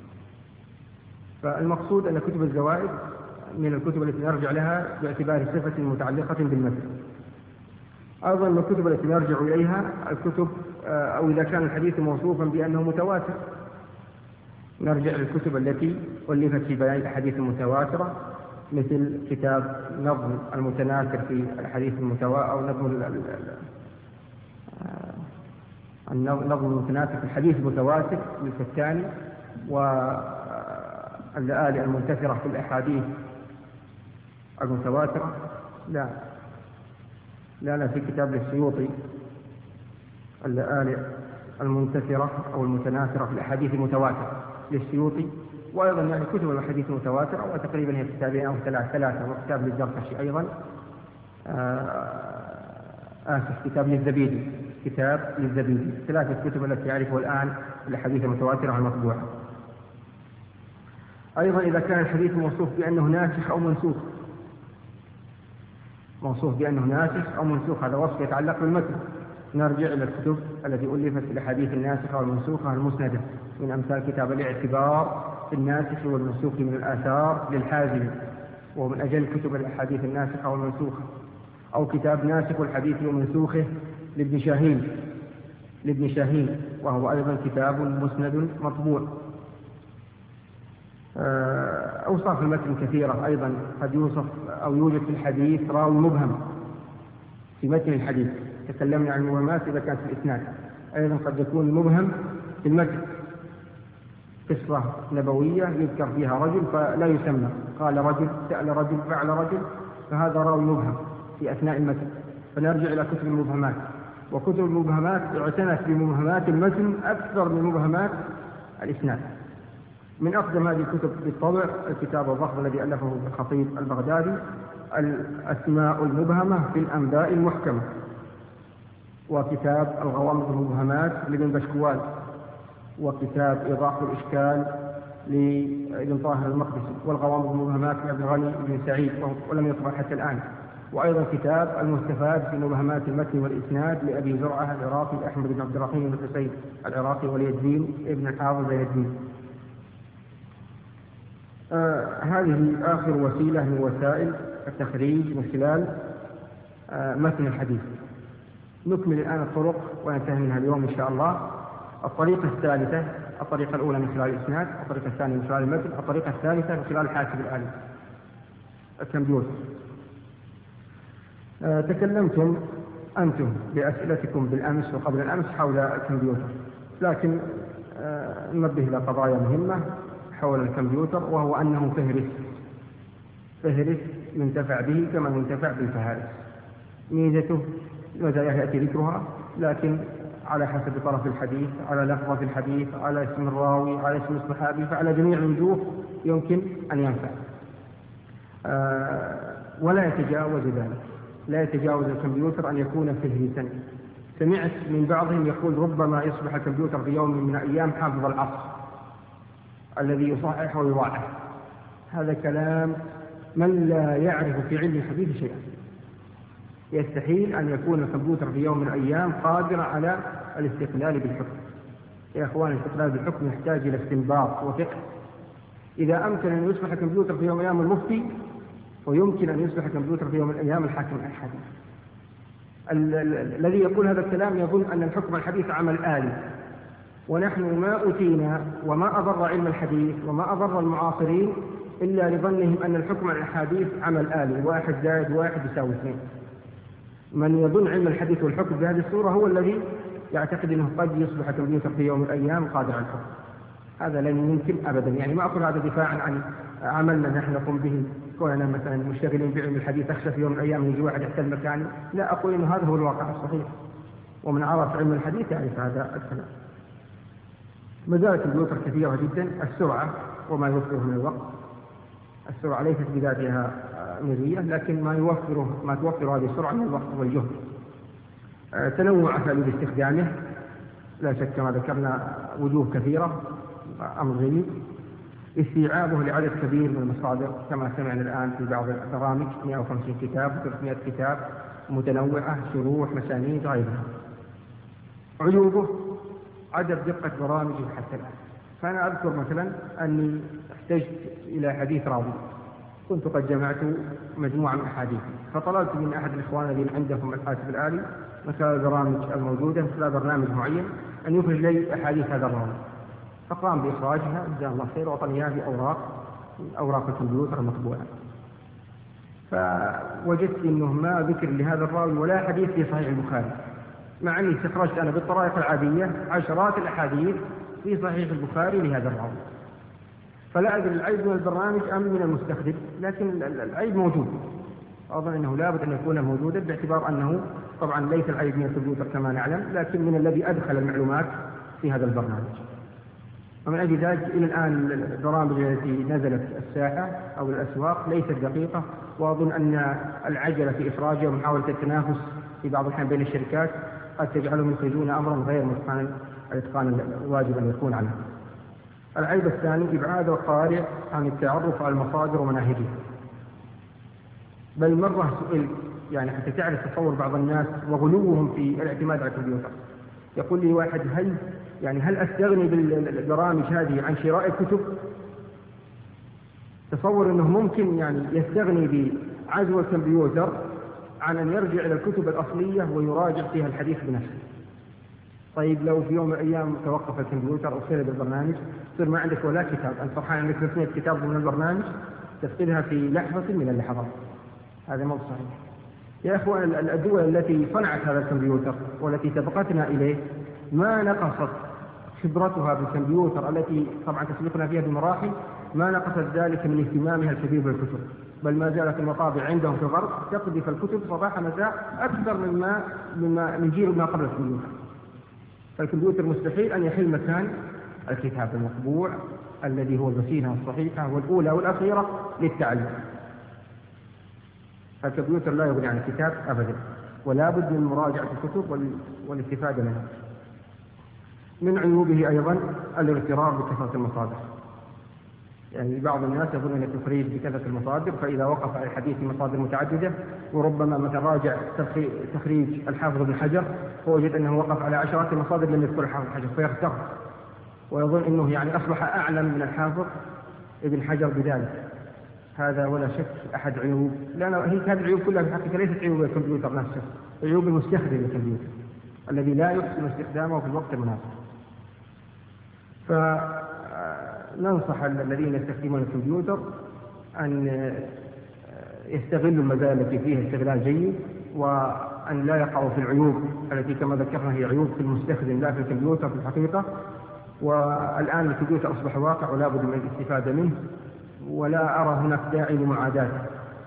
فالمقصود أن كتب الزوائد من الكتب التي نرجع لها باعتبار صفة متعلقة بالمتن. أيضا من الكتب التي نرجع إليها الكتب، أو إذا كان الحديث موصوفا بأنه متواتر نرجع للكتب التي ألفت في بيان الأحاديث المتواترة، مثل كتاب نظم المتناثر في الحديث المتواتر، أو نظم المتناثر في الحديث المتواتر للفتاني، واللآلئ المنتثرة في الأحاديث المتواترة، لا في كتاب للسيوطي اللآلئ المنتثرة أو المتناثرة في الأحاديث المتواترة للسيوطي، وأيضا يعني كتب الأحاديث المتواترة، وتقريبا هي كتابين أو ثلاثة، وكتاب للزركشي أيضا، كتاب للزبيدي، ثلاثة كتب التي يعرفها الآن الأحاديث المتواترة المطبوعة. أيضا إذا كان الحديث موصوف بأنه ناسخ أو منسوخ، هذا وصف يتعلق بالمتن، نرجع إلى الكتب التي ألفت في الأحاديث الناسخة والمنسوخة المسندة، من أمثال كتاب الاعتبار في الناسخ والمنسوخ من الآثار للحازمي، ومن أجل كتب الأحاديث الناسخة والمنسوخة، أو كتاب ناسخ الحديث ومنسوخه لابن شاهين، وهو أيضا كتاب مسند مطبوع. أوصاف المتن كثيرة، أيضا قد يوصف أو يوجد في الحديث راوي مبهم في متن الحديث، تكلمنا عن المبهمات إذا كانت في الإسناد، أيضا قد يكون مبهم في المتن، قصة نبوية يذكر فيها رجل فلا يسمى، قال رجل، سأل رجل، فعل رجل، فهذا راوي مبهم في أثناء المتن، فنرجع إلى كتب المبهمات. وكتب المبهمات اعتنت بمبهمات المتن أكثر من مبهمات الإسناد. من أقدم هذه الكتب بالطبع الكتاب الضخم الذي ألفه الخطيب البغدادي، الأسماء المبهمة في الأنباء المحكمة، وكتاب الغوامض المبهمات لابن بشكوال، وكتاب إيضاح الإشكال لابن طاهر المقدسي، والغوامض المبهمات لابن غني بن سعيد ولم يطبع حتى الآن، وأيضا كتاب المستفاد في مبهمات المتن والإسناد لأبي زرعة العراقي أحمد بن عبد الرحيم بن حسين العراقي ولي الدين ابن الحافظ زين الدين. هذه آخر وسيلة من وسائل التخريج من خلال متن الحديث. نكمل الآن الطرق وننتهي منها اليوم إن شاء الله. الطريقة الثالثة، الطريقة الأولى من خلال الإسناد، الطريقة الثانية من خلال المتن، الطريقة الثالثة من خلال الحاسب الآلي. الكمبيوتر. تكلمتم أنتم بأسئلتكم بالأمس وقبل الأمس حول الكمبيوتر، لكن ننبه إلى قضايا مهمة حول الكمبيوتر، وهو أنه فهرس ينتفع به كما ينتفع بالفهارس. ميزته مزايا يأتي ذكرها، لكن على حسب طرف الحديث، على لفظة الحديث، على اسم الراوي، على اسم الصحابي، فعلى جميع الوجوه يمكن أن ينفع. ولا يتجاوز ذلك، لا يتجاوز الكمبيوتر أن يكون فهرسا. سمعت من بعضهم يقول ربما يصبح الكمبيوتر في يوم من الأيام حافظ العصر الذي يصحح ويضاعف. هذا كلام من لا يعرف في علم الحديث شيئا. يستحيل أن يكون الكمبيوتر في يوم من الأيام قادر على الاستقلال بالحكم. يا إخوان، الاستقلال بالحكم يحتاج إلى استنباط وفقه. إذا أمكن أن يصبح الكمبيوتر في يوم من الأيام المفتي، ويمكن أن يصبح الكمبيوتر في يوم من الأيام الحاكم الحديث. الذي يقول هذا الكلام يظن أن الحكم الحديث عمل آلي، ونحن ما أوتينا وما أضر علم الحديث وما أضر المعاصرين إلا لظنهم أن الحكم الحديث عمل آلي، 1 زائد 1 يساوي 2. من يظن علم الحديث والحكم بهذه الصورة هو الذي يعتقد أنه قد يصبح الكمبيوتر في يوم من الأيام قادر على الحكم. هذا لن يمكن أبدا. يعني ما أقول هذا دفاعا عن عملنا نحن نقوم به، كوننا مثلا مشتغلين بعلم الحديث أخشى في يوم من الأيام يجي واحد يحتل مكاني. لا، أقول أنه هذا هو الواقع الصحيح، ومن عرف علم الحديث يعرف هذا الكلام. مزايا الكمبيوتر كثيرة جدا. السرعة وما يوفره من الوقت. السرعة ليست بذاتها مزية، لكن ما توفر هذه السرعة من الوقت والجهد. تنوع أساليب استخدامه، لا شك كما ذكرنا وجوه كثيرة، أمر جيد. استيعابه لعدد كبير من المصادر كما سمعنا الآن في بعض البرامج 150 كتاب 300 كتاب متنوعة، شروح، مسانيد، غيرها. عيوبه عدم دقة برامجه حتى الآن. فأنا أذكر مثلا أني احتجت إلى حديث راوي، كنت قد جمعت مجموعة من أحاديث، فطلبت من أحد الإخوان الذين عندهم الحاسب الآلي من خلال البرامج الموجودة، من خلال برنامج معين، أن يخرج لي أحاديث هذا الراوي. فقام بإخراجها جزاه الله خير، وأعطاني إياها في أوراق الكمبيوتر المطبوعة. فوجدت أنه ما ذكر لهذا الراوي ولا حديث في صحيح البخاري، مع أني استخرجت أنا بالطرائق العادية عشرات الأحاديث في صحيح البخاري لهذا الراوي. فلا أدري العيب من البرنامج أم من المستخدم، لكن العيب موجود. أظن أنه لابد أن يكون موجودا، باعتبار أنه طبعا ليس العيب من الكمبيوتر كما نعلم، لكن من الذي أدخل المعلومات في هذا البرنامج. ومن أجل ذلك إلى الآن البرامج التي نزلت الساحة أو الأسواق ليست دقيقة، وأظن أن العجلة في إخراجها ومحاولة التنافس في بعض الأحيان بين الشركات قد تجعلهم يخرجون أمرا غير متقن الإتقان الواجب أن يكون عليه. العيب الثاني إبعاد القارئ عن التعرف على المصادر ومناهجها. بل مرة سئلت، يعني حتى تعرف تصور بعض الناس وغلوهم في الاعتماد على الكمبيوتر، يقول لي واحد هل أستغني بالبرامج هذه عن شراء الكتب؟ تصور أنه ممكن يعني يستغني بعزو الكمبيوتر عن أن يرجع إلى الكتب الأصلية ويراجع فيها الحديث بنفسه. طيب لو في يوم من الأيام توقف الكمبيوتر وصل بالبرنامج، يصير ما عندك ولا كتاب، أنت فرحان عندك 300 كتاب من البرنامج تفقدها في لحظة من اللحظات. هذا مو صحيح. يا أخوان، الدول التي صنعت هذا الكمبيوتر والتي سبقتنا إليه ما نقصت خبرتها بالكمبيوتر التي طبعا تسبقنا فيها بمراحل، ما نقصت ذلك من اهتمامها الكبير بالكتب، بل ما زالت المطابع عندهم في الغرب تقذف الكتب صباح مساء أكثر من جيل ما قبل الكمبيوتر. فالكمبيوتر مستحيل أن يحل مكان الكتاب المطبوع الذي هو الوسيلة الصحيحة والأولى والأخيرة للتعلم. الكمبيوتر لا يغني عن الكتاب أبدا، ولا بد من مراجعة الكتب والاستفادة منها. من عيوبه أيضا الاغترار بكثرة المصادر. يعني بعض الناس يظن أن التفريد بكثرة المصادر، فإذا وقف على الحديث في مصادر متعددة وربما مثلا راجع تخريج الحافظ ابن حجر فوجد أنه وقف على عشرات المصادر لم يذكر الحافظ ابن حجر، فيغتر ويظن أنه يعني أصبح أعلم من الحافظ ابن حجر بذلك. هذا ولا شك أحد عيوب، لأن هذه العيوب كلها في الحقيقة ليست عيوب الكمبيوتر نفسه، عيوب المستخدم للكمبيوتر الذي لا يحسن استخدامه في الوقت المناسب. فننصح الذين يستخدمون الكمبيوتر أن يستغل المزايا التي فيها استغلال جيد، وأن لا يقعوا في العيوب التي كما ذكرنا هي عيوب في المستخدم لا في الكمبيوتر في الحقيقة. والآن الكمبيوتر أصبح واقع ولا بد من الاستفادة منه، ولا أرى هناك داعي لمعاداته،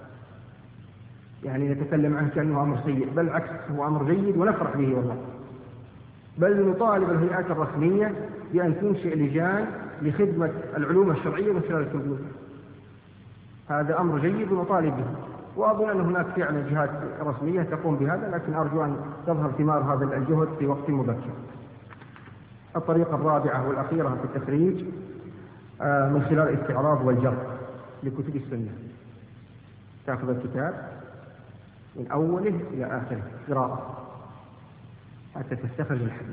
يعني نتكلم عنه كأنه أمر سيء، بل العكس هو أمر جيد ونفرح به والله. بل نطالب الهيئات الرسمية بأن تنشئ لجان لخدمة العلوم الشرعية من خلال الكمبيوتر. هذا أمر جيد ونطالب به، وأظن أن هناك فعلا جهات رسمية تقوم بهذا، لكن أرجو أن تظهر ثمار هذا الجهد في وقت مبكر. الطريقة الرابعة والأخيرة في التخريج من خلال الاستعراض والجر لكتب السنة. تأخذ الكتاب من أوله إلى آخره قراءة حتى تستخرج الحديث،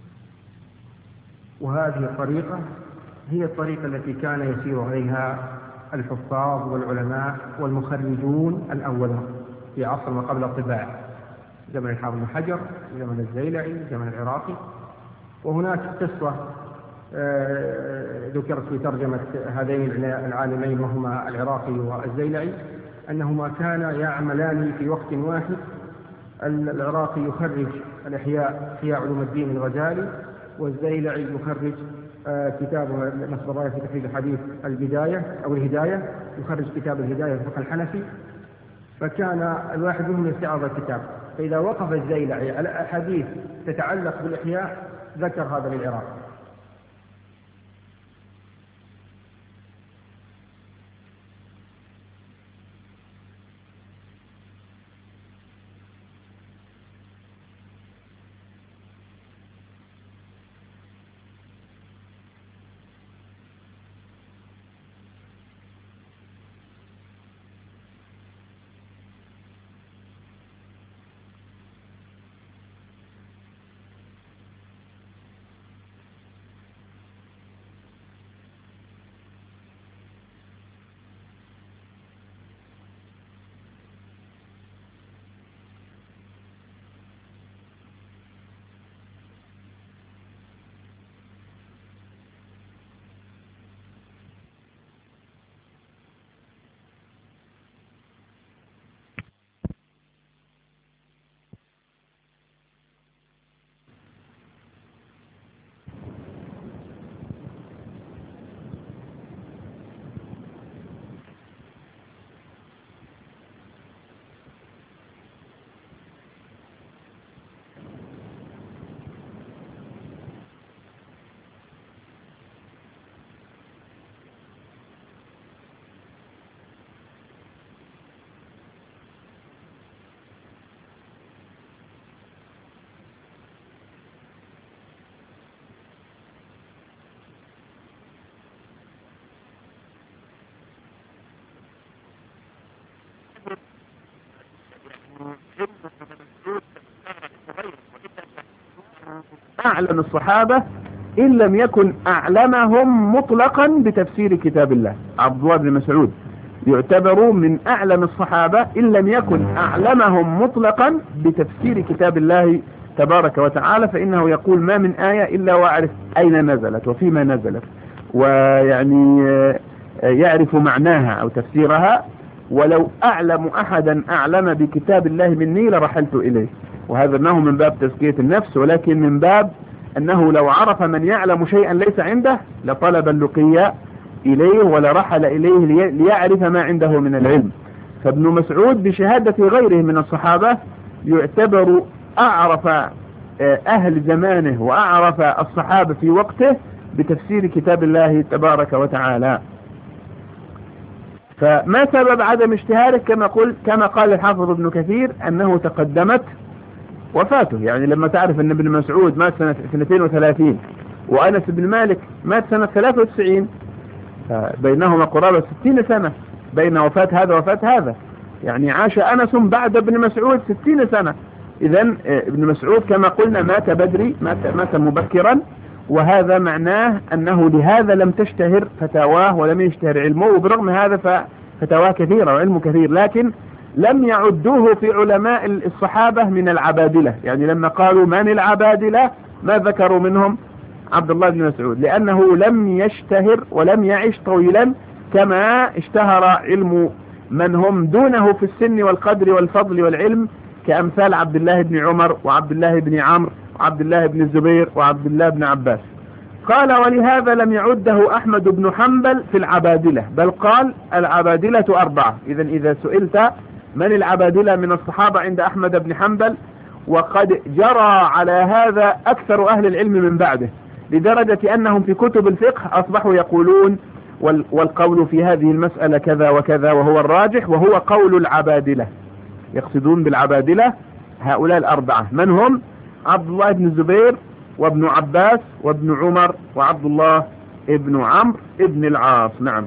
وهذه الطريقة هي الطريقة التي كان يسير عليها الحفاظ والعلماء والمخرجون الأولون في عصر ما قبل الطباعة، زمن الحافظ بن حجر، زمن الزيلعي، زمن العراقي. وهناك قصة ذكرت في ترجمة هذين العالمين وهما العراقي والزيلعي، أنهما كانا يعملان في وقت واحد. العراقي يخرج الإحياء علوم الدين الغزالي، والزيلعي يخرج كتابه نصب الراية في تخريج الحديث البداية أو الهداية، يخرج كتاب الهداية في الفقه الحنفي. فكان الواحد منهم يستعرض الكتاب، فإذا وقف الزيلعي على أحاديث تتعلق بالإحياء ذكر هذا للعراقي. أعلم الصحابة إن لم يكن أعلمهم مطلقا بتفسير كتاب الله. عبد الله بن مسعود يعتبر من أعلم الصحابة إن لم يكن أعلمهم مطلقا بتفسير كتاب الله تبارك وتعالى، فإنه يقول ما من آية إلا وأعرف أين نزلت وفيما نزلت، ويعني يعرف معناها أو تفسيرها، ولو أعلم أحدا أعلم بكتاب الله مني لرحلت إليه. وهذا أنه من باب تزكية النفس، ولكن من باب أنه لو عرف من يعلم شيئا ليس عنده لطلب اللقي إليه ولرحل إليه ليعرف ما عنده من العلم. فابن مسعود بشهادة غيره من الصحابة يعتبر أعرف أهل زمانه وأعرف الصحابة في وقته بتفسير كتاب الله تبارك وتعالى. فما سبب عدم اشتهاره؟ كما قال الحافظ ابن كثير أنه تقدمت وفاته. يعني لما تعرف أن ابن مسعود مات سنة 32 وأنس بن مالك مات سنة 93، بينهما قرابة 60 سنة بين وفاة هذا وفاة هذا، يعني عاش أنس بعد ابن مسعود 60 سنة. إذن ابن مسعود كما قلنا مات بدري، مات مبكرا، وهذا معناه أنه لهذا لم تشتهر فتاواه ولم يشتهر علمه، وبرغم هذا فتاواه كثيرة وعلمه كثير، لكن لم يعدوه في علماء الصحابة من العبادلة. يعني لما قالوا من العبادلة ما ذكروا منهم عبد الله بن مسعود، لأنه لم يشتهر ولم يعش طويلا كما اشتهر علم من هم دونه في السن والقدر والفضل والعلم كأمثال عبد الله بن عمر وعبد الله بن عمرو وعبد الله بن الزبير وعبد الله بن عباس. قال ولهذا لم يعده أحمد بن حنبل في العبادلة، بل قال العبادلة 4. إذا سئلت من العبادلة من الصحابة عند أحمد بن حنبل، وقد جرى على هذا أكثر أهل العلم من بعده، لدرجة أنهم في كتب الفقه أصبحوا يقولون والقول في هذه المسألة كذا وكذا وهو الراجح، وهو قول العبادلة. يقصدون بالعبادلة هؤلاء 4. من هم؟ عبد الله بن الزبير وابن عباس وابن عمر وعبد الله ابن عمرو ابن العاص. نعم.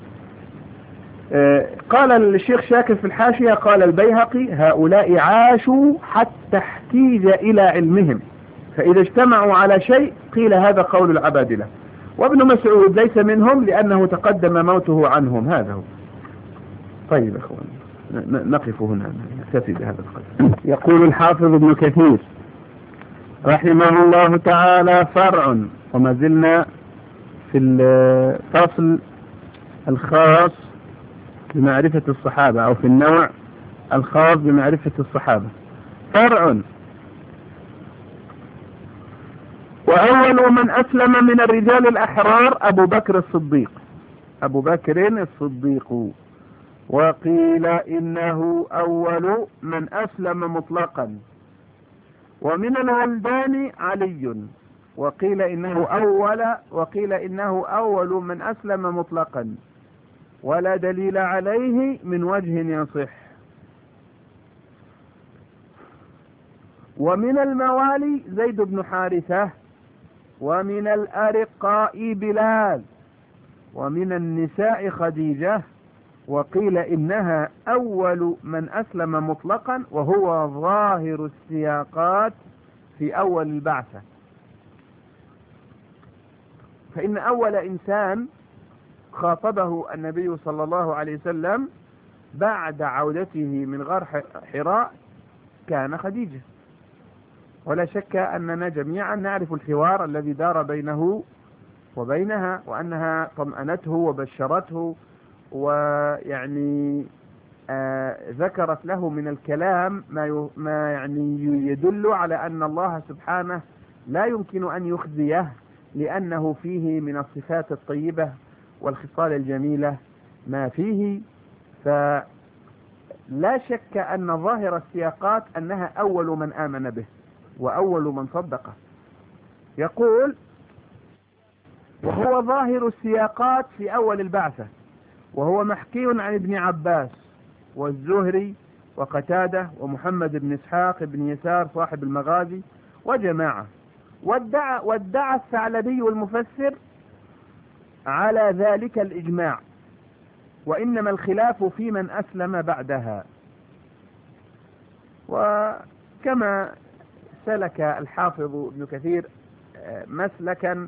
قال الشيخ شاكر في الحاشية قال البيهقي هؤلاء عاشوا حتى احتيج إلى علمهم، فإذا اجتمعوا على شيء قيل هذا قول العبادلة. وابن مسعود ليس منهم لأنه تقدم موته عنهم. هذا هو. طيب أخوان نقف هنا نكتفي بهذا القدر. يقول الحافظ ابن كثير رحمه الله تعالى فرع، وما زلنا في الفصل الخاص بمعرفة الصحابة أو في النوع الخاص بمعرفة الصحابة. فرع: وأول من أسلم من الرجال الأحرار أبو بكر الصديق. أبو بكر الصديق، وقيل إنه أول من أسلم مطلقا. ومن الولدان علي، وقيل إنه أول من أسلم مطلقا، ولا دليل عليه من وجه يصح. ومن الموالي زيد بن حارثة، ومن الأرقاء بلال، ومن النساء خديجة، وقيل إنها أول من أسلم مطلقا، وهو ظاهر السياقات في أول البعثة. فإن أول إنسان خاطبه النبي صلى الله عليه وسلم بعد عودته من غار حراء كان خديجة، ولا شك أننا جميعا نعرف الحوار الذي دار بينه وبينها، وأنها طمأنته وبشرته، ويعني ذكرت له من الكلام ما يعني يدل على أن الله سبحانه لا يمكن أن يخزيه، لأنه فيه من الصفات الطيبة والخصال الجميلة ما فيه. فلا شك أن ظاهر السياقات أنها أول من آمن به وأول من صدقه. يقول: وهو ظاهر السياقات في أول البعثة، وهو محكي عن ابن عباس والزهري وقتادة ومحمد بن إسحاق بن يسار صاحب المغازي وجماعة. وادعى الثعلبي المفسر على ذلك الإجماع، وإنما الخلاف في من أسلم بعدها. وكما سلك الحافظ ابن كثير مسلكا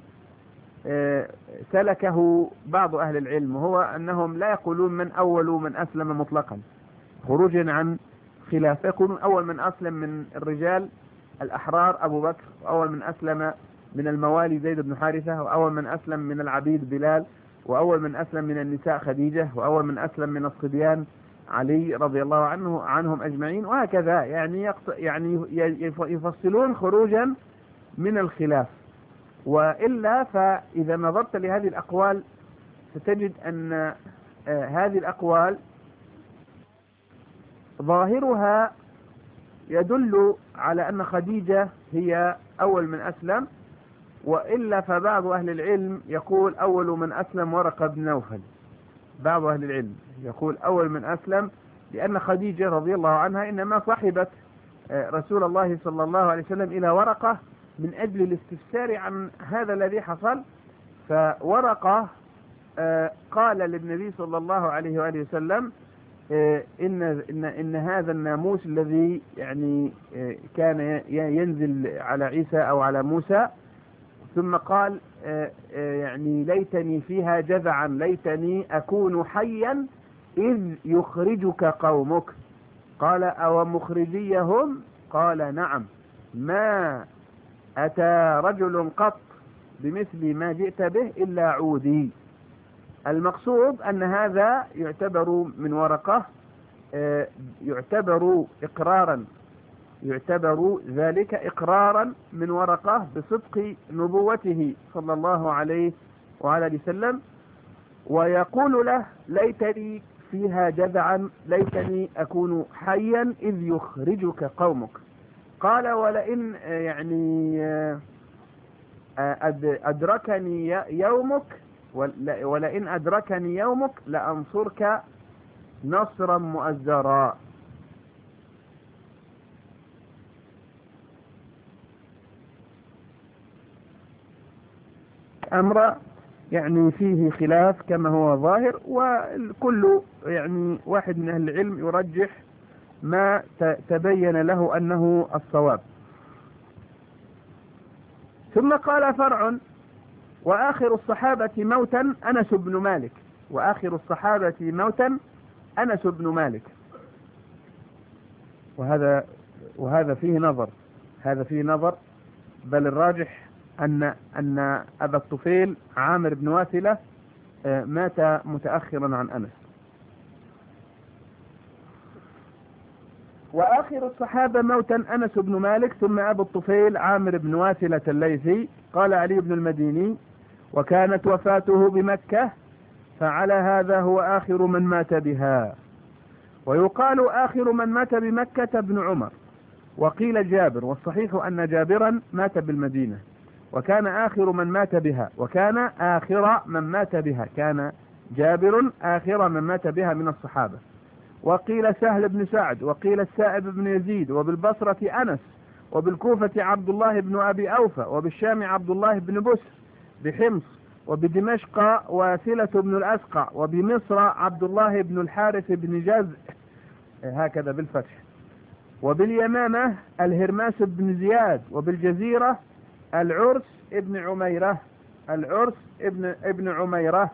سلكه بعض أهل العلم، هو أنهم لا يقولون من أول من أسلم مطلقا خروجا عن خلاف، يقولون أول من أسلم من الرجال الأحرار أبو بكر، وأول من أسلم من الموالي زيد بن حارثة، وأول من أسلم من العبيد بلال، وأول من أسلم من النساء خديجة، وأول من أسلم من الصبيان علي رضي الله عنهم أجمعين، وهكذا. يعني يفصلون خروجا من الخلاف. وإلا فإذا نظرت لهذه الأقوال ستجد أن هذه الأقوال ظاهرها يدل على أن خديجة هي أول من أسلم، وإلا فبعض أهل العلم يقول أول من أسلم ورقة بن نوفل. بعض أهل العلم يقول أول من أسلم لأن خديجة رضي الله عنها إنما صحبت رسول الله صلى الله عليه وسلم إلى ورقة من أجل الاستفسار عن هذا الذي حصل. فورقة قال للنبي صلى الله عليه وآله وسلم إن هذا الناموس الذي يعني كان ينزل على عيسى أو على موسى، ثم قال يعني ليتني فيها جذعا، ليتني أكون حيا إذ يخرجك قومك. قال أو مخرجيهم؟ قال نعم، ما أتى رجل قط بمثل ما جئت به إلا عودي. المقصود أن هذا يعتبر من ورقة، يعتبر ذلك إقرارا من ورقة بصدق نبوته صلى الله عليه وعلى آله وسلم، ويقول له: ليتني فيها جذعا، ليتني أكون حيا إذ يخرجك قومك. قال: ولئن أدركني يومك لأنصرك نصرا مؤزرا. أمر فيه خلاف كما هو ظاهر، وكل واحد من أهل العلم يرجح ما تبين له أنه الصواب. ثم قال فرع: وآخر الصحابة موتا أنس بن مالك. وآخر الصحابة موتا أنس بن مالك. وهذا فيه نظر، بل الراجح أن أبا الطفيل عامر بن واثلة مات متأخرا عن أنس. وآخر الصحابة موتا أنس بن مالك، ثم أبو الطفيل عامر بن واثلة الليثي. قال علي بن المديني: وكانت وفاته بمكة، فعلى هذا هو آخر من مات بها. ويقال آخر من مات بمكة ابن عمر، وقيل جابر، والصحيح أن جابرا مات بالمدينة، وكان آخر من مات بها، كان جابر آخر من مات بها من الصحابة. وقيل سهل بن سعد، وقيل السائب بن يزيد، وبالبصرة أنس، وبالكوفة عبد الله بن أبي أوفى، وبالشام عبد الله بن بسر بحمص، وبدمشق واثلة بن الأسقع، وبمصر عبد الله بن الحارث بن جزء هكذا بالفتح، وباليمامة الهرماس بن زياد، وبالجزيرة العرس ابن عميرة.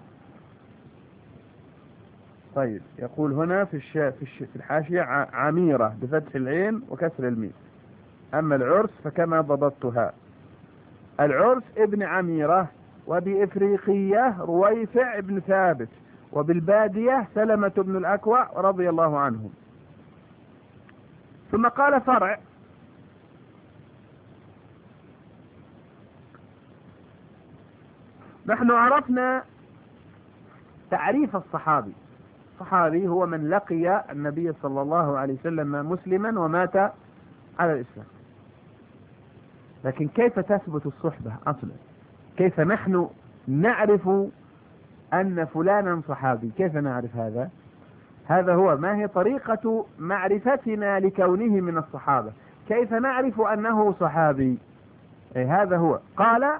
طيب، يقول هنا في الحاشية عميرة بفتح العين وكسر الميم، أما العرس فكما ضبطتها: العرس ابن عميرة. وبإفريقية رويفع بن ثابت، وبالبادية سلمة بن الأكوع رضي الله عنهم. ثم قال فرع: نحن عرفنا تعريف الصحابي. الصحابي هو من لقي النبي صلى الله عليه وسلم مسلما ومات على الإسلام. لكن كيف تثبت الصحبة أصلا؟ كيف نحن نعرف أن فلانا صحابي؟ كيف نعرف هذا؟ هذا هو، ما هي طريقة معرفتنا لكونه من الصحابة؟ كيف نعرف أنه صحابي؟ هذا هو. قال: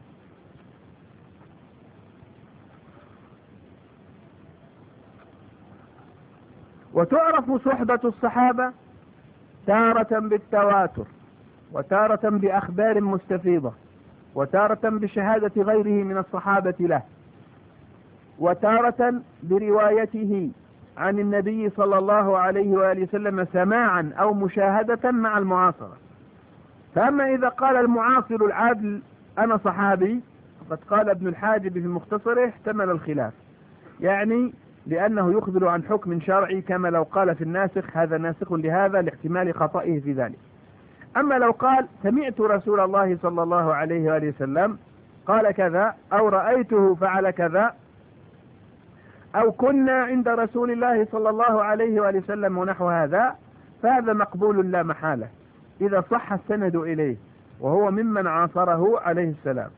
وتعرف صحبة الصحابة تارة بالتواتر، وتارة بأخبار مستفيضة، وتارة بشهادة غيره من الصحابة له، وتارة بروايته عن النبي صلى الله عليه وآله وسلم سماعا أو مشاهدة مع المعاصرة. فأما إذا قال المعاصر العادل أنا صحابي، فقد قال ابن الحاجب في مختصره احتمل الخلاف، لأنه يخبر عن حكم شرعي، كما لو قال في الناسخ هذا ناسخ لهذا لاحتمال خطئه في ذلك. أما لو قال سمعت رسول الله صلى الله عليه وآله وسلم قال كذا، أو رأيته فعل كذا، أو كنا عند رسول الله صلى الله عليه وآله وسلم ونحو هذا، فهذا مقبول لا محالة إذا صح السند إليه، وهو ممن عاصره عليه السلام.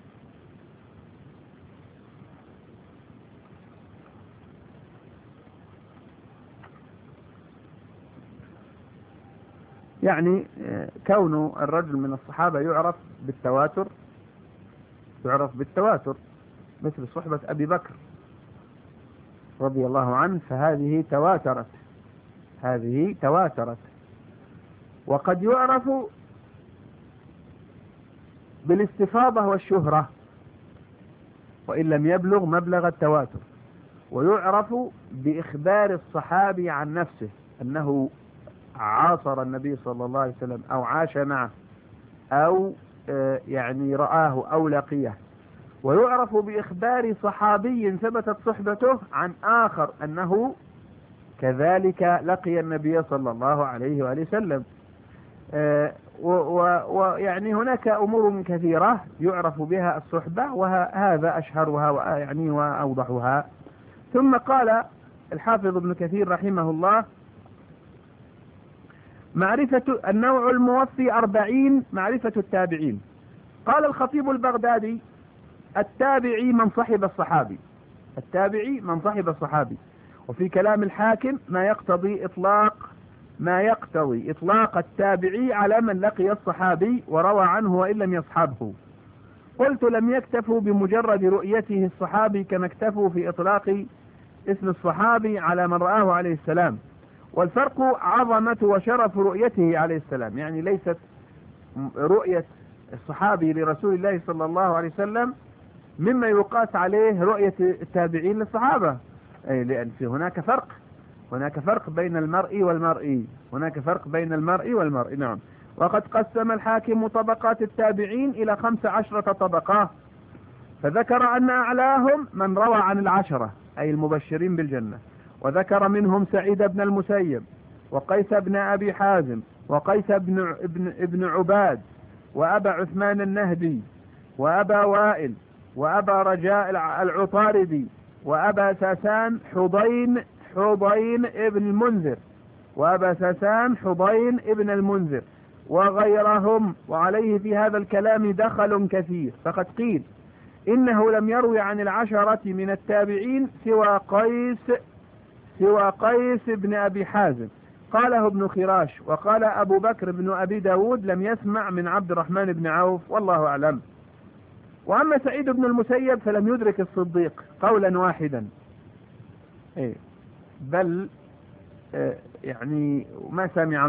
كون الرجل من الصحابة يعرف بالتواتر، مثل صحبة أبي بكر رضي الله عنه، فهذه تواترت. وقد يعرف بالاستفاضة والشهرة وإن لم يبلغ مبلغ التواتر، ويعرف بإخبار الصحابي عن نفسه أنه عاصر النبي صلى الله عليه وسلم أو عاش معه أو رآه أو لقيه. ويعرف بإخبار صحابي ثبتت صحبته عن آخر أنه كذلك لقي النبي صلى الله عليه وآله وسلم. ويعني هناك أمور كثيرة يعرف بها الصحبة، وهذا أشهرها يعني وأوضحها. ثم قال الحافظ ابن كثير رحمه الله: معرفة النوع الموفي 40 معرفة التابعين. قال الخطيب البغدادي: التابعي من صحب الصحابي، التابعي من صحب الصحابي. وفي كلام الحاكم ما يقتضي إطلاق التابعي على من لقي الصحابي وروى عنه وإن لم يصحبه. قلت: لم يكتفوا بمجرد رؤيته الصحابي كما اكتفوا في إطلاق اسم الصحابي على من رآه عليه السلام. والفرق عظمة وشرف رؤيته عليه السلام، يعني ليست رؤية الصحابي لرسول الله صلى الله عليه وسلم مما يقاس عليه رؤية التابعين للصحابة، لأن في هناك فرق بين المرء والمرء، هناك فرق بين المرء والمرء. نعم. وقد قسم الحاكم طبقات التابعين إلى 15 طبقة، فذكر أن أعلاهم من روى عن العشرة أي المبشرين بالجنة، وذكر منهم سعيد بن المسيب، وقيس بن أبي حازم، وقيس بن عباد، وأبا عثمان النهدي، وأبا وائل، وأبا رجاء العطاردي، وأبا ساسان حضين ابن المنذر، وأبا ساسان حضين ابن المنذر وغيرهم. وعليه في هذا الكلام دخل كثير، فقد قيل إنه لم يروي عن العشرة من التابعين سوى قيس بن أبي حازم، قاله ابن خراش. وقال أبو بكر بن أبي داود لم يسمع من عبد الرحمن بن عوف، والله أعلم. وأما سعيد بن المسيب فلم يدرك الصديق قولا واحدا، بل يعني ما سمع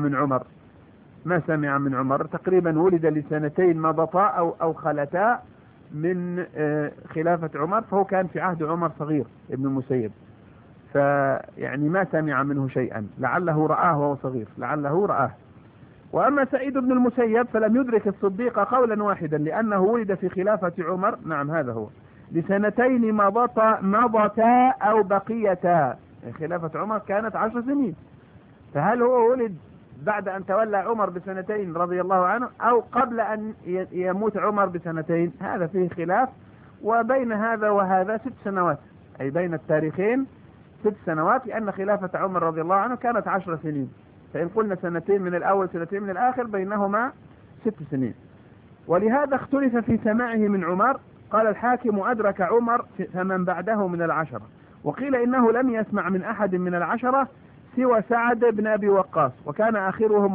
من عمر تقريبا، ولد لسنتين مضتا أو خلتا من خلافة عمر، فهو كان في عهد عمر صغير ابن المسيب، فيعني ما سمع منه شيئا، لعله رآه وهو صغير، لعله رآه. وأما سعيد بن المسيب فلم يدرك الصديق قولا واحدا لأنه ولد في خلافة عمر، نعم هذا هو، لسنتين مضتا أو بقيتا. خلافة عمر كانت 10 سنين، فهل هو ولد بعد أن تولى عمر بسنتين رضي الله عنه أو قبل أن يموت عمر بسنتين؟ هذا فيه خلاف. وبين هذا وهذا 6 سنوات، أي بين التاريخين 6 سنوات، لأن خلافة عمر رضي الله عنه كانت 10 سنين، فإن قلنا 2 من الأول 2 من الآخر بينهما 6 سنين. ولهذا اختلف في سماعه من عمر. قال الحاكم: أدرك عمر فمن بعده من العشرة. وقيل إنه لم يسمع من أحد من العشرة سوى سعد بن أبي وقاص، وكان آخرهم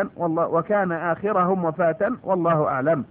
وفاة والله أعلم.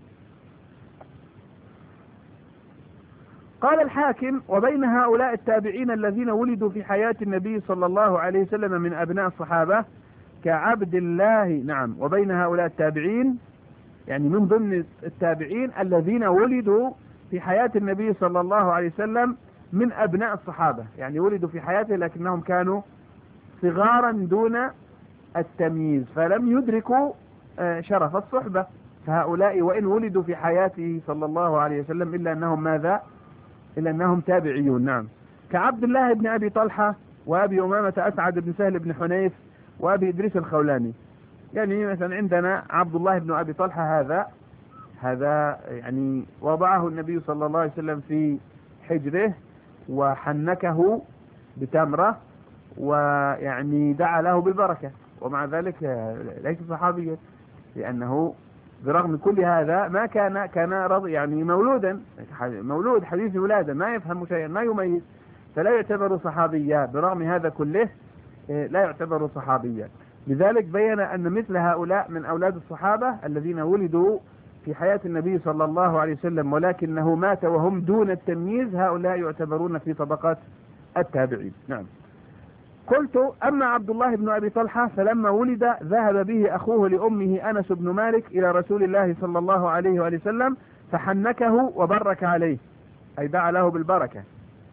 قال الحاكم: وبين هؤلاء التابعين الذين ولدوا في حياة النبي صلى الله عليه وسلم من أبناء الصحابة كعبد الله، نعم، وبين هؤلاء التابعين يعني من ضمن التابعين الذين ولدوا في حياة النبي صلى الله عليه وسلم من أبناء الصحابة، يعني ولدوا في حياته لكنهم كانوا صغارا دون التمييز، فلم يدركوا شرف الصحبة. فهؤلاء وإن ولدوا في حياته صلى الله عليه وسلم إلا أنهم ماذا؟ إلا أنهم تابعيون. نعم، كعبد الله بن أبي طلحة، وأبي أمامة أسعد بن سهل بن حنيف، وأبي إدريس الخولاني. يعني مثلا عندنا عبد الله بن أبي طلحة، هذا يعني وضعه النبي صلى الله عليه وسلم في حجره وحنكه بتمرة، ويعني دعا له بالبركة، ومع ذلك ليس صحابيا، لأنه برغم كل هذا ما كان رضي، يعني مولود حديث ولادة، ما يفهم شيئا، ما يميز، فلا يعتبر صحابيا. برغم هذا كله لا يعتبر صحابيا. لذلك بين أن مثل هؤلاء من أولاد الصحابة الذين ولدوا في حياة النبي صلى الله عليه وسلم ولكنه مات وهم دون التمييز، هؤلاء يعتبرون في طبقات التابعين. نعم. قلت: أما عبد الله بن أبي طلحة فلما ولد ذهب به أخوه لأمه أنس بن مالك إلى رسول الله صلى الله عليه وآله وسلم فحنكه وبرك عليه، أي دعا له بالبركة.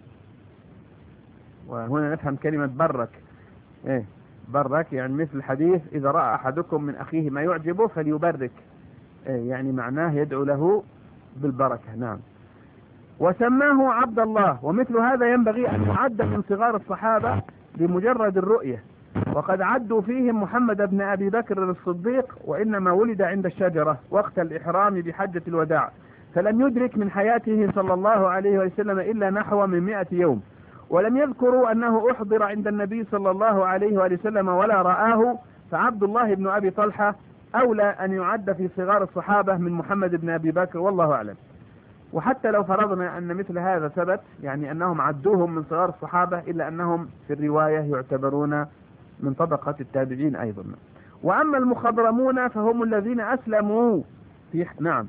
وهنا نفهم كلمة برك، برك يعني مثل حديث: إذا رأى أحدكم من أخيه ما يعجبه فليبرك، يعني معناه يدعو له بالبركة. نعم. وسماه عبد الله. ومثل هذا ينبغي أن يعد من صغار الصحابة بمجرد الرؤية، وقد عدوا فيهم محمد بن أبي بكر الصديق، وإنما ولد عند الشجرة وقت الإحرام بحجة الوداع، فلم يدرك من حياته صلى الله عليه وسلم إلا نحو من 100 يوم، ولم يذكروا أنه أحضر عند النبي صلى الله عليه وسلم ولا رآه. فعبد الله بن أبي طلحة أولى أن يعد في صغار الصحابة من محمد بن أبي بكر، والله أعلم. وحتى لو فرضنا أن مثل هذا ثبت، يعني أنهم عدوهم من صغار الصحابة، إلا أنهم في الرواية يعتبرون من طبقة التابعين أيضا. وأما المخضرمون فهم الذين أسلموا نعم.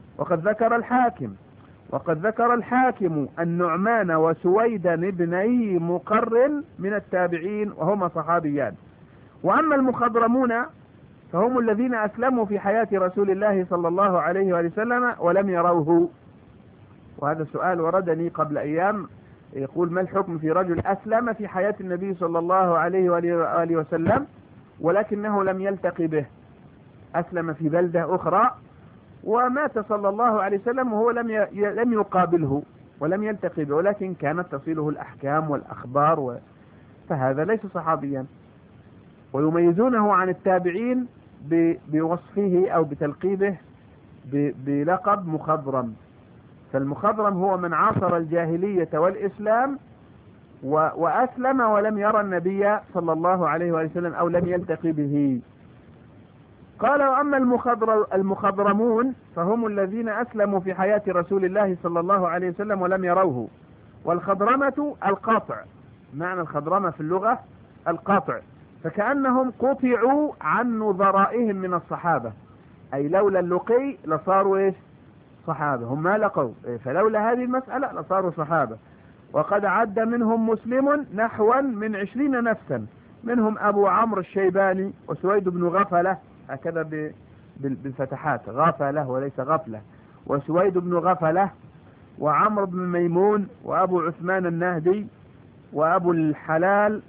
وقد ذكر الحاكم النعمان وسويدا بني مقرن من التابعين وهما صحابيان. وأما المخضرمون فهم الذين أسلموا في حياة رسول الله صلى الله عليه وسلم ولم يروه. وهذا السؤال وردني قبل أيام، يقول: ما الحكم في رجل أسلم في حياة النبي صلى الله عليه وآله وسلم ولكنه لم يلتقي به، أسلم في بلدة أخرى ومات صلى الله عليه وسلم وهو لم يقابله ولم يلتقي به، ولكن كانت تصله الأحكام والأخبار فهذا ليس صحابيا. ويميزونه عن التابعين بوصفه أو بتلقيبه بلقب مخضرم. فالمخضرم هو من عاصر الجاهلية والإسلام وأسلم ولم يرى النبي صلى الله عليه وسلم أو لم يلتقي به. قال: وأما المخضرمون فهم الذين أسلموا في حياة رسول الله صلى الله عليه وسلم ولم يروه. والخضرمة القاطع، معنى الخضرمة في اللغة القاطع، فكأنهم قطعوا عن نظرائهم من الصحابة، أي لولا اللقي لصاروا إيش؟ صحابة. هم ما لقوا، فلولا هذه المسألة لصاروا صحابة. وقد عد منهم مسلم نحوا من 20 نفسا، منهم أبو عمرو الشيباني وسويد بن غفلة، هكذا بالفتحات، غفلة وليس غفلة، وسويد بن غفلة، وعمرو بن ميمون، وأبو عثمان النهدي، وأبو الحلال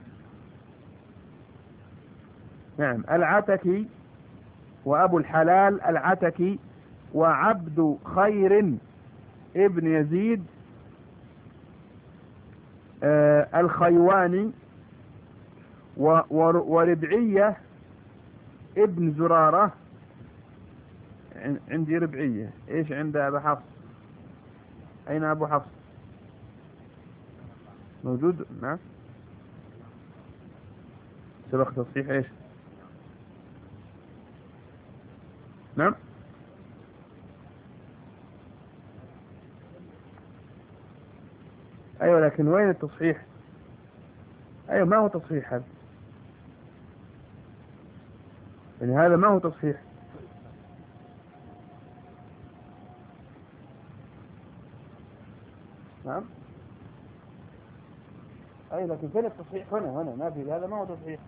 نعم العتكي، وأبو الحلال العتكي، وعبد خير ابن يزيد الخيواني، وربعية ابن زرارة. عندي ربعية، ايش عند أبو حفص؟ أين أبو حفص؟ موجود؟ نعم. سبق تصحيح ايش؟ نعم. ايوه، لكن وين التصحيح؟ ايوه، ما هو تصحيح هذا؟ يعني هذا ما هو تصحيح. نعم. اي لكن فين التصحيح؟ هنا ما في، هذا ما هو تصحيح.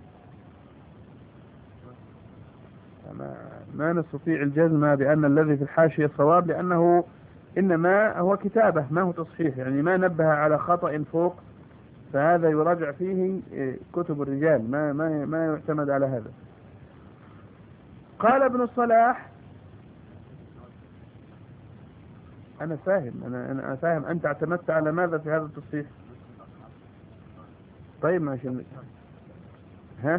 ما نستطيع الجزم بأن الذي في الحاشية صواب، لأنه إنما هو كتابة ما هو تصحيح، يعني ما نبه على خطأ فوق، فهذا يراجع فيه كتب الرجال، ما يعتمد على هذا. قال ابن الصلاح: أنا فاهم أنت اعتمدت على ماذا في هذا التصحيح؟ طيب ماشي. ها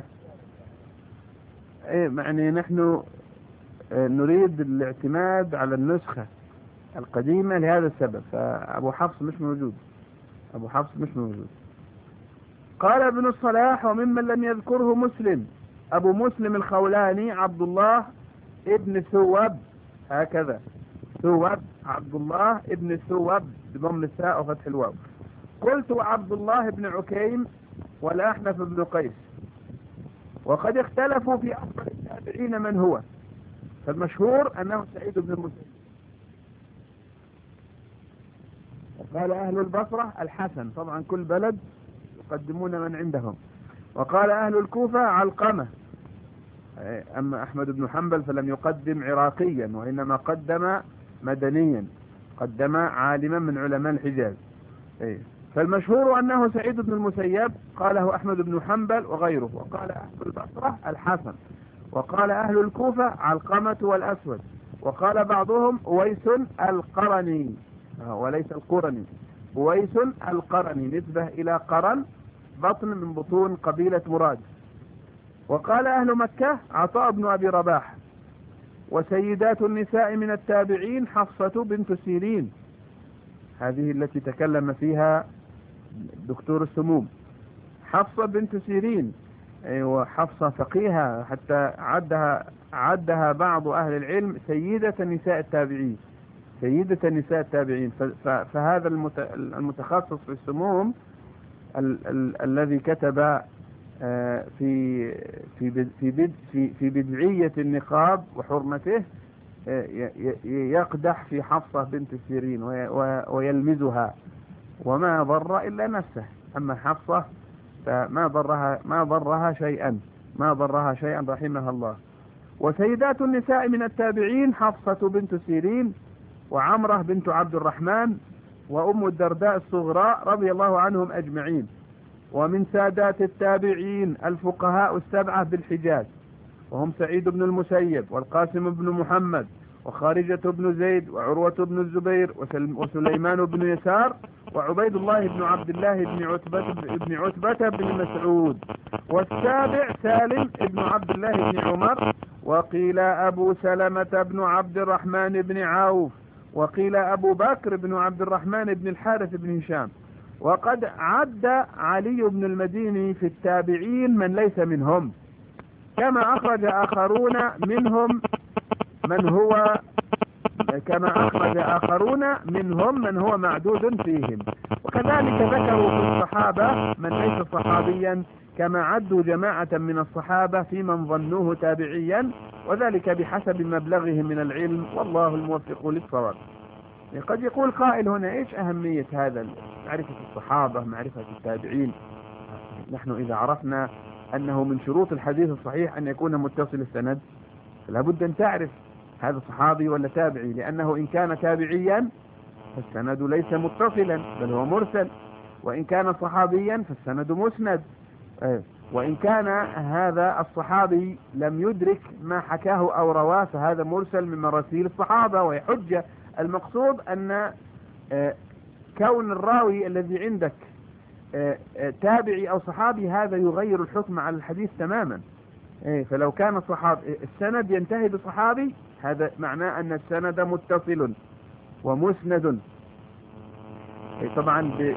ايه، يعني نحن نريد الاعتماد على النسخة القديمة لهذا السبب، فأبو حفص مش موجود. قال ابن الصلاح: وممن لم يذكره مسلم أبو مسلم الخولاني عبد الله ابن ثوب، هكذا ثوب، عبد الله ابن ثوب بضم الثاء وفتح الواو. قلت: وعبد الله بن عكيم والأحنف بن قيس. وقد اختلفوا في أفضل التابعين من هو، فالمشهور أنه سعيد بن المسيب. وقال أهل البصرة الحسن، طبعا كل بلد يقدمون من عندهم. وقال أهل الكوفة علقمة. أما أحمد بن حنبل فلم يقدم عراقيا، وإنما قدم مدنيا، قدم عالما من علماء الحجاز. فالمشهور أنه سعيد بن المسيب، قاله أحمد بن حنبل وغيره. وقال أهل البصرة الحسن، وقال أهل الكوفة علقمة والأسود، وقال بعضهم أويس القرني وليس القرني، أويس القرني، نسبة إلى قرن بطن من بطون قبيلة مراد. وقال أهل مكة عطاء بن أبي رباح. وسيدات النساء من التابعين حفصة بنت سيرين، هذه التي تكلم فيها دكتور السموم، حفصة بنت سيرين، وحفصة فقيهة حتى عدها بعض أهل العلم سيدة نساء التابعين، سيدة نساء التابعين. فهذا المتخصص في السموم الذي كتب في بدعية النقاب وحرمته يقدح في حفصة بنت سيرين ويلمزها، وما ضر إلا نفسه. أما حفصة فما ضرها شيئا رحمها الله. وسيدات النساء من التابعين حفصة بنت سيرين، وعمرة بنت عبد الرحمن، وأم الدرداء الصغرى رضي الله عنهم أجمعين. ومن سادات التابعين الفقهاء السبعة بالحجاز، وهم سعيد بن المسيب، والقاسم بن محمد، وخارجة بن زيد، وعروة بن الزبير، وسليمان بن يسار، وعبيد الله بن عبد الله بن عتبة بن مسعود. والسابع سالم بن عبد الله بن عمر، وقيل أبو سلمة بن عبد الرحمن بن عوف، وقيل أبو بكر بن عبد الرحمن بن الحارث بن هشام. وقد عد علي بن المديني في التابعين من ليس منهم، كما أخرج آخرون منهم من هو معدود فيهم. وكذلك ذكروا في الصحابة من ليس صحابيا، كما عدوا جماعة من الصحابة في من ظنوه تابعيا، وذلك بحسب مبلغهم من العلم، والله الموفق للصواب. قد يقول قائل هنا ايش أهمية هذا معرفة الصحابة، معرفة التابعين؟ نحن إذا عرفنا أنه من شروط الحديث الصحيح أن يكون متصل السند، فلا بد أن تعرف هذا صحابي ولا تابعي، لأنه إن كان تابعيا فالسند ليس متصلا بل هو مرسل، وإن كان صحابيا فالسند مسند، وإن كان هذا الصحابي لم يدرك ما حكاه أو رواه فهذا مرسل من مراسيل الصحابة وهي حجة. المقصود أن كون الراوي الذي عندك تابعي أو صحابي هذا يغير الحكم على الحديث تماما. فلو كان السند ينتهي بصحابي هذا معناه أن السند متصل ومسند، طبعا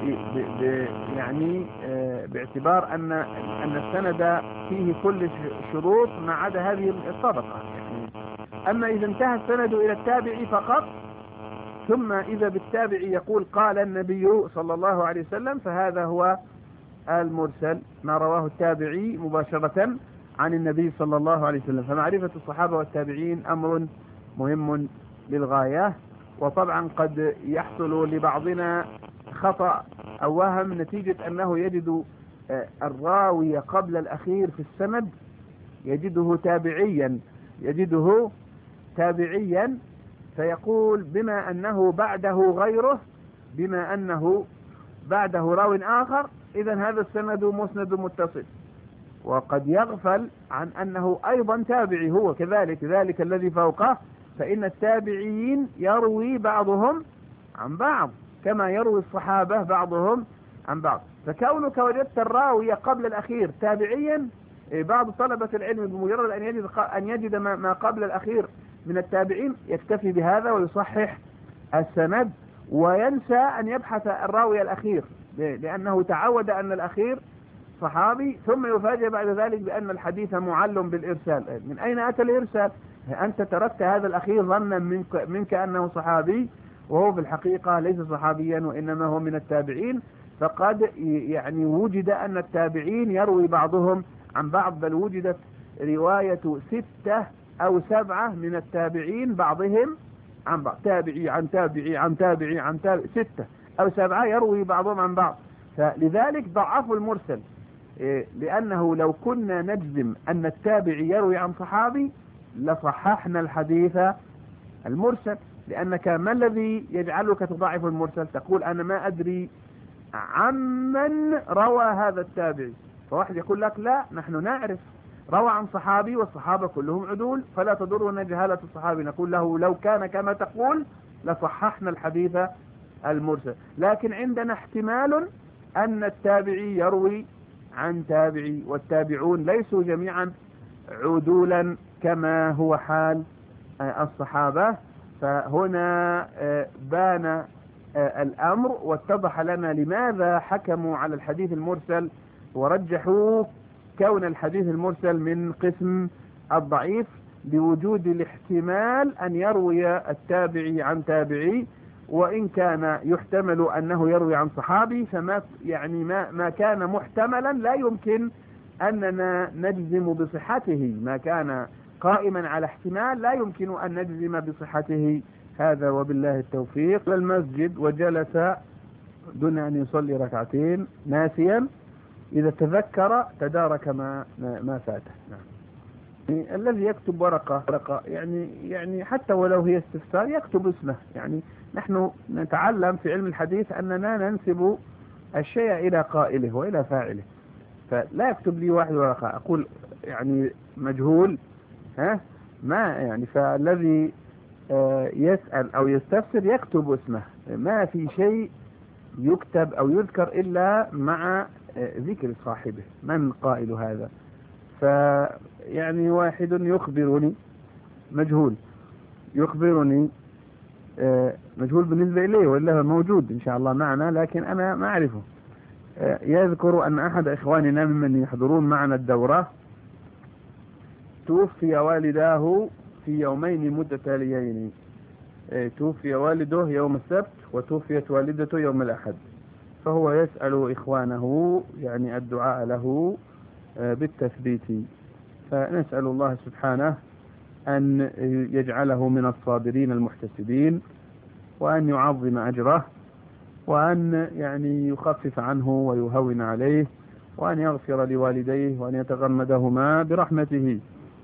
يعني باعتبار أن السند فيه كل شروط ما عدا هذه الطبقة. يعني أما إذا انتهى السند إلى التابعي فقط، ثم إذا بالتابعي يقول قال النبي صلى الله عليه وسلم، فهذا هو المرسل، ما رواه التابعي مباشرة عن النبي صلى الله عليه وسلم. فمعرفة الصحابة والتابعين أمر مهم للغاية. وطبعا قد يحصل لبعضنا خطأ أو وهم نتيجة أنه يجد الراوي قبل الأخير في السند يجده تابعيا فيقول بما أنه بعده غيره، بما أنه بعده راو آخر، إذن هذا السند مسند متصل. وقد يغفل عن أنه أيضا تابعي هو كذلك، ذلك الذي فوقه، فإن التابعيين يروي بعضهم عن بعض كما يروي الصحابة بعضهم عن بعض. فكونك وجدت الراوي قبل الأخير تابعيا، بعض طلبة العلم بمجرد أن يجد ما قبل الأخير من التابعين يكتفي بهذا ويصحح السند، وينسى أن يبحث الراوي الأخير، لأنه تعود أن الأخير صحابي، ثم يفاجئ بعد ذلك بأن الحديث معلم بالإرسال. من أين أتى الإرسال؟ أنت تركت هذا الأخير ظنا منك أنه صحابي، وهو في الحقيقة ليس صحابيا وإنما هو من التابعين. فقد يعني وجد أن التابعين يروي بعضهم عن بعض، بل وجدت رواية 6 أو 7 من التابعين بعضهم عن بعض، تابعي عن تابعي عن تابعي عن تابعي، 6 أو 7 يروي بعضهم عن بعض. فلذلك ضعفوا المرسل، لأنه لو كنا نجزم أن التابعي يروي عن صحابي لصححنا الحديث المرسل، لأنك ما الذي يجعلك تضعف المرسل؟ تقول أنا ما أدري عمن روى هذا التابعي، فواحد يقول لك لا، نحن نعرف روى عن صحابي والصحابة كلهم عدول فلا تضرنا جهالة الصحابي. نقول له لو كان كما تقول لصححنا الحديث المرسل، لكن عندنا احتمال أن التابعي يروي عن تابعي، والتابعون ليسوا جميعا عدولا كما هو حال الصحابة. فهنا بان الأمر واتضح لنا لماذا حكموا على الحديث المرسل ورجحوا كون الحديث المرسل من قسم الضعيف، بوجود الاحتمال أن يروي التابعي عن تابعي، وإن كان يحتمل أنه يروي عن صحابي، فما يعني ما كان محتملا لا يمكن أننا نجزم بصحته، ما كان قائما على احتمال لا يمكن أن نجزم بصحته. هذا وبالله التوفيق. للمسجد وجلس دون أن يصلي ركعتين ناسيا، إذا تذكر تدارك ما فاته. نعم. الذي يكتب ورقة يعني حتى ولو هي استفسار يكتب اسمه. يعني نحن نتعلم في علم الحديث أننا ننسب الشيء إلى قائله وإلى فاعله، فلا يكتب لي واحد ورقة أقول يعني مجهول ما يعني. فالذي يسأل أو يستفسر يكتب اسمه، ما في شيء يكتب أو يذكر إلا مع ذكر صاحبه من قائل هذا. فيعني واحد يخبرني مجهول، يخبرني مجهول بالنسبة إليه وإلا موجود إن شاء الله معنا لكن أنا ما أعرفه. يذكر أن أحد إخواننا ممن يحضرون معنا الدورة توفي والداه في يومين متتاليين، توفي والده يوم السبت وتوفيت والدته يوم الأحد، فهو يسأل إخوانه يعني الدعاء له بالتثبيت. فنسأل الله سبحانه أن يجعله من الصابرين المحتسبين، وأن يعظم أجره، وأن يعني يخفف عنه ويهون عليه، وأن يغفر لوالديه، وأن يتغمدهما برحمته.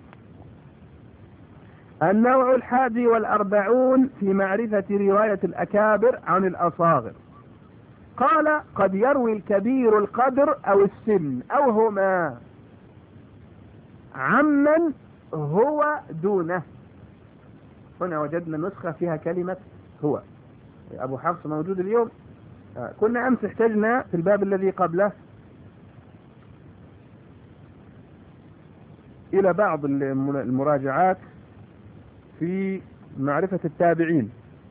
النوع 41 في معرفة رواية الأكابر عن الأصاغر. قال: قد يروي الكبير القدر أو السن أو هما عمن هو دونه. هنا وجدنا نسخة فيها كلمة هو. أبو حفص موجود اليوم. كنا أمس احتجنا في الباب الذي قبله إلى بعض المراجعات في معرفة التابعين.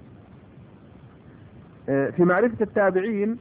في معرفة التابعين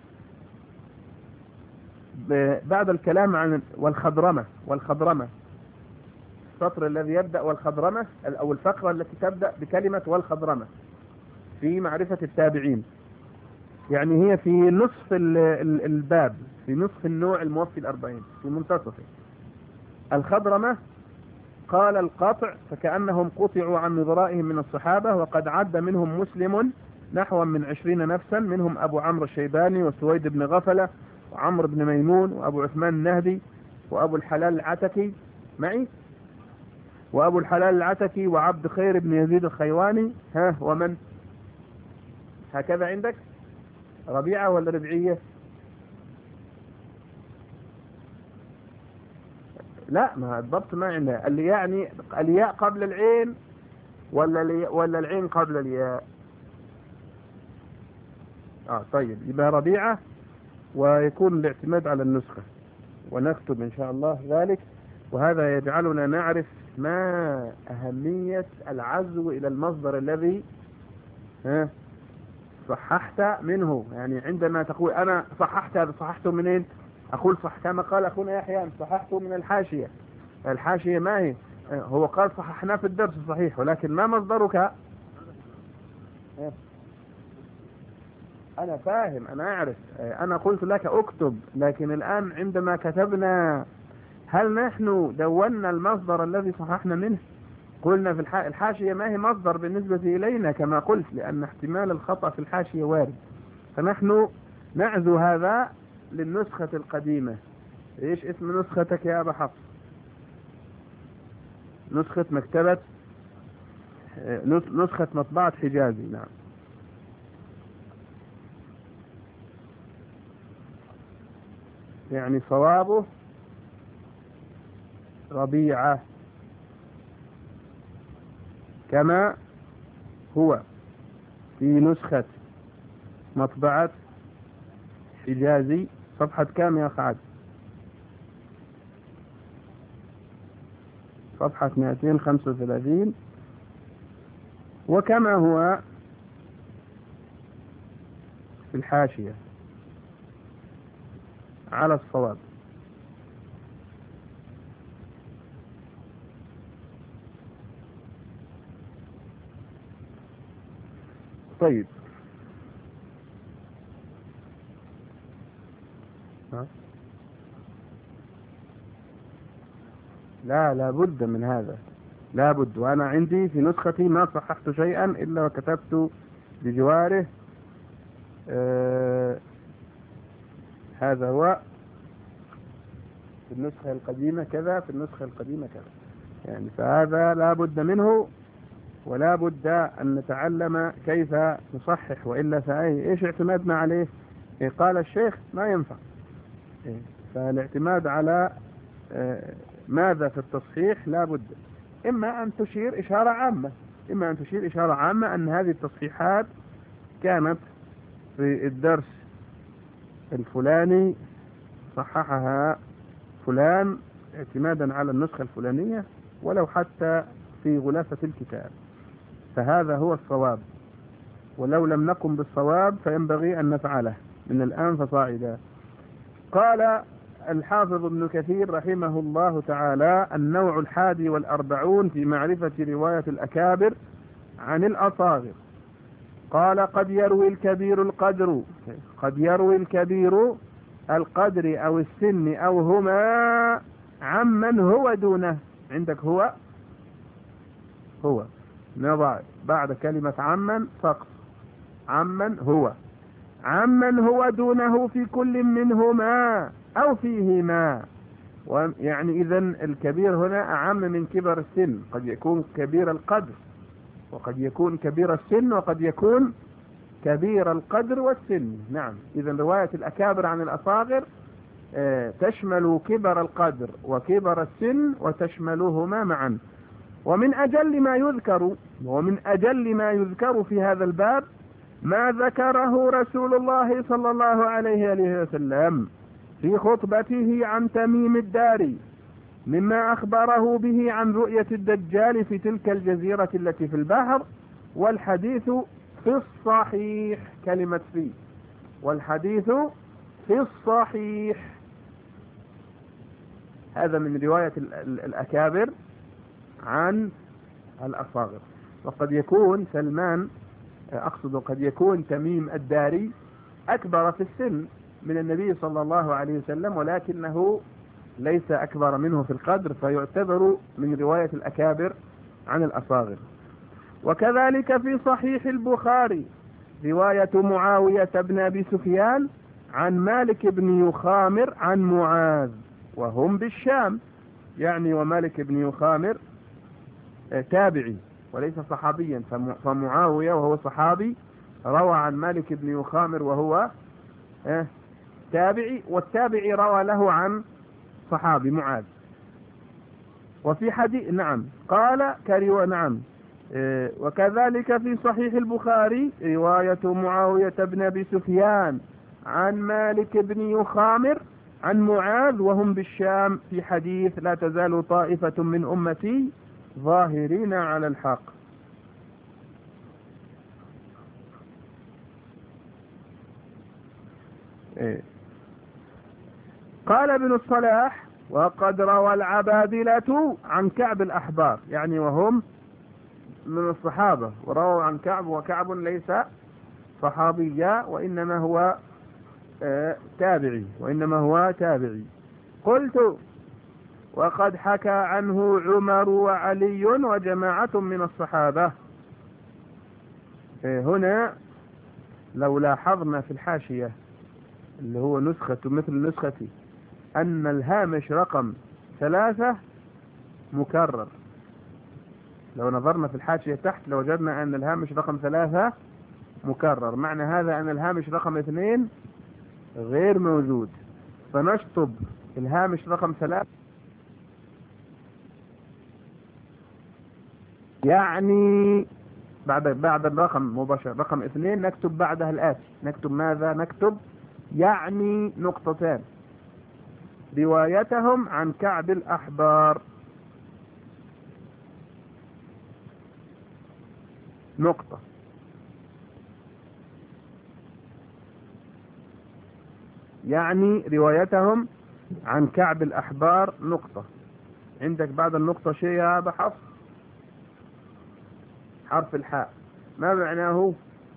بعد الكلام عن والخضرمة السطر الذي يبدأ والخضرمة أو الفقرة التي تبدأ بكلمة والخضرمة في معرفة التابعين، يعني هي في نصف الباب، في نصف النوع الموفي 40 في منتصفه. الخضرمة قال القطع فكأنهم قطعوا عن نظرائهم من الصحابة، وقد عد منهم مسلم نحو من 20 نفسا، منهم أبو عمرو الشيباني وسويد بن غفلة وعمرو بن ميمون وأبو عثمان النهدي وأبو الحلال العتكي معي، وأبو الحلال العتكي وعبد خير بن يزيد الخيواني. ومن هكذا عندك ربيعة ولا ربعية؟ لا، ما الضبط ما عندها. اللي يعني الياء قبل العين ولا العين قبل الياء؟ طيب، يبقى ربيعة، ويكون الاعتماد على النسخة، ونكتب إن شاء الله ذلك. وهذا يجعلنا نعرف ما أهمية العزو إلى المصدر الذي صححت منه. يعني عندما تقول أنا صححت هذا، صححته منين؟ أقول صح كما قال أخونا يحيى صححته من الحاشية. الحاشية ما هي؟ هو قال صححنا في الدرس صحيح، ولكن ما مصدرك؟ أنا فاهم، أنا أعرف، أنا قلت لك أكتب، لكن الآن عندما كتبنا هل نحن دوننا المصدر الذي صححنا منه؟ قلنا في الحاشية ما هي مصدر بالنسبة إلينا كما قلت، لأن احتمال الخطأ في الحاشية وارد، فنحن نعزو هذا للنسخة القديمة. إيش اسم نسختك يا أبا حفص؟ نسخة مكتبة، نسخة مطبعة حجازي. نعم. يعني صوابه ربيعة كما هو في نسخة مطبعة حجازي، صفحة كام يا أخ عاد؟ صفحة 235. وكما هو في الحاشية على الصواب. طيب، لا بد من هذا، لا بد. وأنا عندي في نسختي ما صححت شيئا إلا وكتبت بجواره هذا هو في النسخة القديمة كذا، في النسخة القديمة كذا، يعني فهذا لا بد منه، ولا بد أن نتعلم كيف نصحح، وإلا فإيش اعتمادنا عليه؟ قال الشيخ ما ينفع. فالاعتماد على ماذا في التصحيح لا بد، إما أن تشير إشارة عامة، إما أن تشير إشارة عامة أن هذه التصحيحات كانت في الدرس الفلاني صححها فلان اعتمادا على النسخة الفلانية، ولو حتى في غلافة الكتاب، فهذا هو الصواب. ولو لم نقم بالصواب فينبغي أن نفعله من الآن فصاعدا. قال الحافظ ابن كثير رحمه الله تعالى: النوع 41 في معرفة رواية الأكابر عن الأصاغر. قال: قد يروي الكبير القدر، قد يروي الكبير القدر أو السن أو هما عمن هو دونه. عندك هو نضع بعد كلمة عمن سقط، عمن هو دونه في كل منهما أو فيهما. يعني إذن الكبير هنا أعم من كبر السن، قد يكون كبير القدر وقد يكون كبير السن وقد يكون كبير القدر والسن. نعم، إذن رواية الأكابر عن الأصاغر تشمل كبر القدر وكبر السن وتشملهما معا. ومن أجل ما يذكر في هذا الباب ما ذكره رسول الله صلى الله عليه وسلم في خطبته عن تميم الداري مما أخبره به عن رؤية الدجال في تلك الجزيرة التي في البحر، والحديث في الصحيح، كلمة في، والحديث في الصحيح. هذا من رواية الأكابر عن الأصاغر. وقد يكون سلمان، قد يكون تميم الداري أكبر في السن من النبي صلى الله عليه وسلم، ولكنه ليس أكبر منه في القدر، فيعتبر من رواية الأكابر عن الأصاغر. وكذلك في صحيح البخاري رواية معاوية بن أبي سفيان عن مالك بن يخامر عن معاذ وهم بالشام. يعني ومالك بن يخامر تابعي وليس صحابيا، فمعاوية وهو صحابي روى عن مالك بن يخامر وهو تابعي، والتابعي روى له عن صحابي معاذ. وفي حديث قال وكذلك في صحيح البخاري رواية معاوية بن أبي سفيان عن مالك بن يخامر عن معاذ وهم بالشام في حديث: لا تزال طائفة من أمتي ظاهرين على الحق. قال ابن الصلاح: وقد روى العبادلة عن كعب الأحبار، يعني وهم من الصحابة، ورووا عن كعب، وكعب ليس صحابيا وإنما هو تابعي. قلت: وقد حكى عنه عمر وعلي وجماعة من الصحابة. هنا لو لاحظنا في الحاشية اللي هو نسخة مثل نسختي أن الهامش رقم 3 مكرر. لو نظرنا في الحاشية تحت لوجدنا أن الهامش رقم 3 مكرر، معنى هذا أن الهامش رقم 2 غير موجود، فنشطب الهامش رقم 3، يعني بعد الرقم مباشر رقم 2 نكتب بعدها الآتي. نكتب ماذا؟ نكتب يعني نقطتان: روايتهم عن كعب الأحبار، نقطة. يعني روايتهم عن كعب الأحبار، نقطة. عندك بعد النقطة شيء يا أبا حفص؟ حرف الحاء، ما معناه؟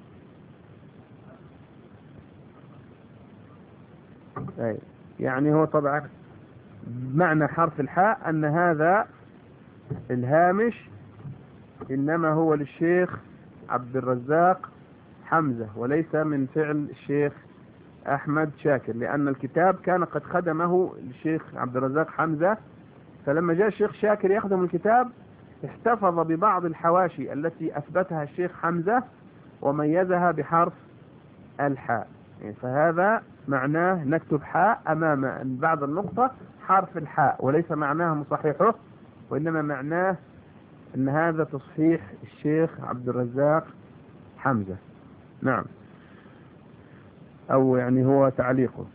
يعني هو طبعا معنى حرف الحاء أن هذا الهامش إنما هو للشيخ عبد الرزاق حمزة وليس من فعل الشيخ أحمد شاكر، لأن الكتاب كان قد خدمه الشيخ عبد الرزاق حمزة، فلما جاء الشيخ شاكر يخدم الكتاب احتفظ ببعض الحواشي التي أثبتها الشيخ حمزة وميزها بحرف الحاء. فهذا معناه نكتب حاء أمام بعد النقطة حرف الحاء، وليس معناه مصححه، وإنما معناه أن هذا تصحيح الشيخ عبد الرزاق حمزة. نعم، أو يعني هو تعليقه.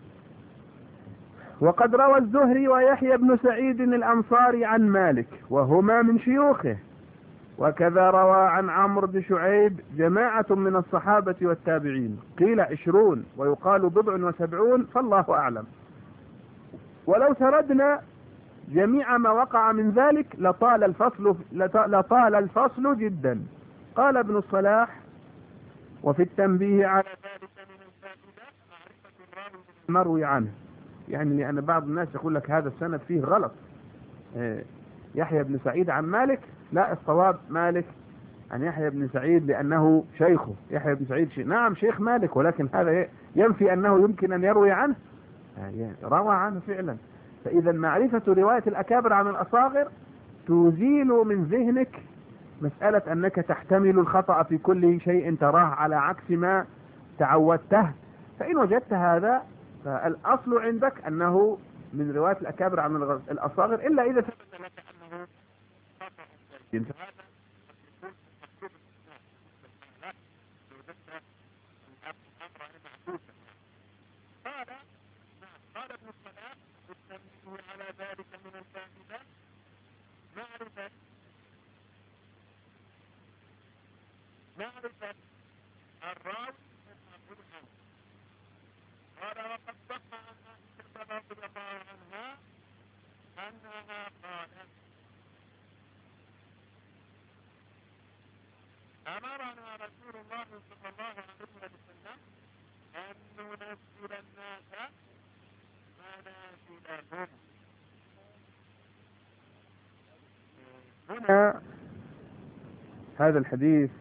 وقد روى الزهري ويحيى بن سعيد الأنصاري عن مالك وهما من شيوخه، وكذا روى عن عمرو بن شعيب جماعة من الصحابة والتابعين، قيل 20 ويقال 70، فالله أعلم. ولو سردنا جميع ما وقع من ذلك لطال الفصل جدا. قال ابن الصلاح: وفي التنبيه على ذلك من الفائدة معرفة الراوي المروي عنه. يعني لأن بعض الناس يقول لك هذا السند فيه غلط، يحيى بن سعيد عن مالك، لا، الصواب مالك عن يحيى بن سعيد لأنه شيخه. يحيى بن سعيد نعم شيخ مالك، ولكن هذا ينفي أنه يمكن أن يروي عنه، روى عنه فعلا. فإذا معرفة رواية الأكابر عن الأصاغر تزيل من ذهنك مسألة أنك تحتمل الخطأ في كل شيء تراه على عكس ما تعودته. فإن وجدت هذا فالأصل عندك أنه من رواية الأكابر عن الأصاغر، إلا إذا ثبت لك أنه خطأ. قال ابن الصلاح: التنبيه على ذلك من الفائدة معرفة الراوي المروي عنه. قال: وقد صح عن عائشة رضي الله عنها أنها قالت: أمرنا رسول الله صلى الله عليه وسلم أن ننزل الناس منازلهم. هنا هذا الحديث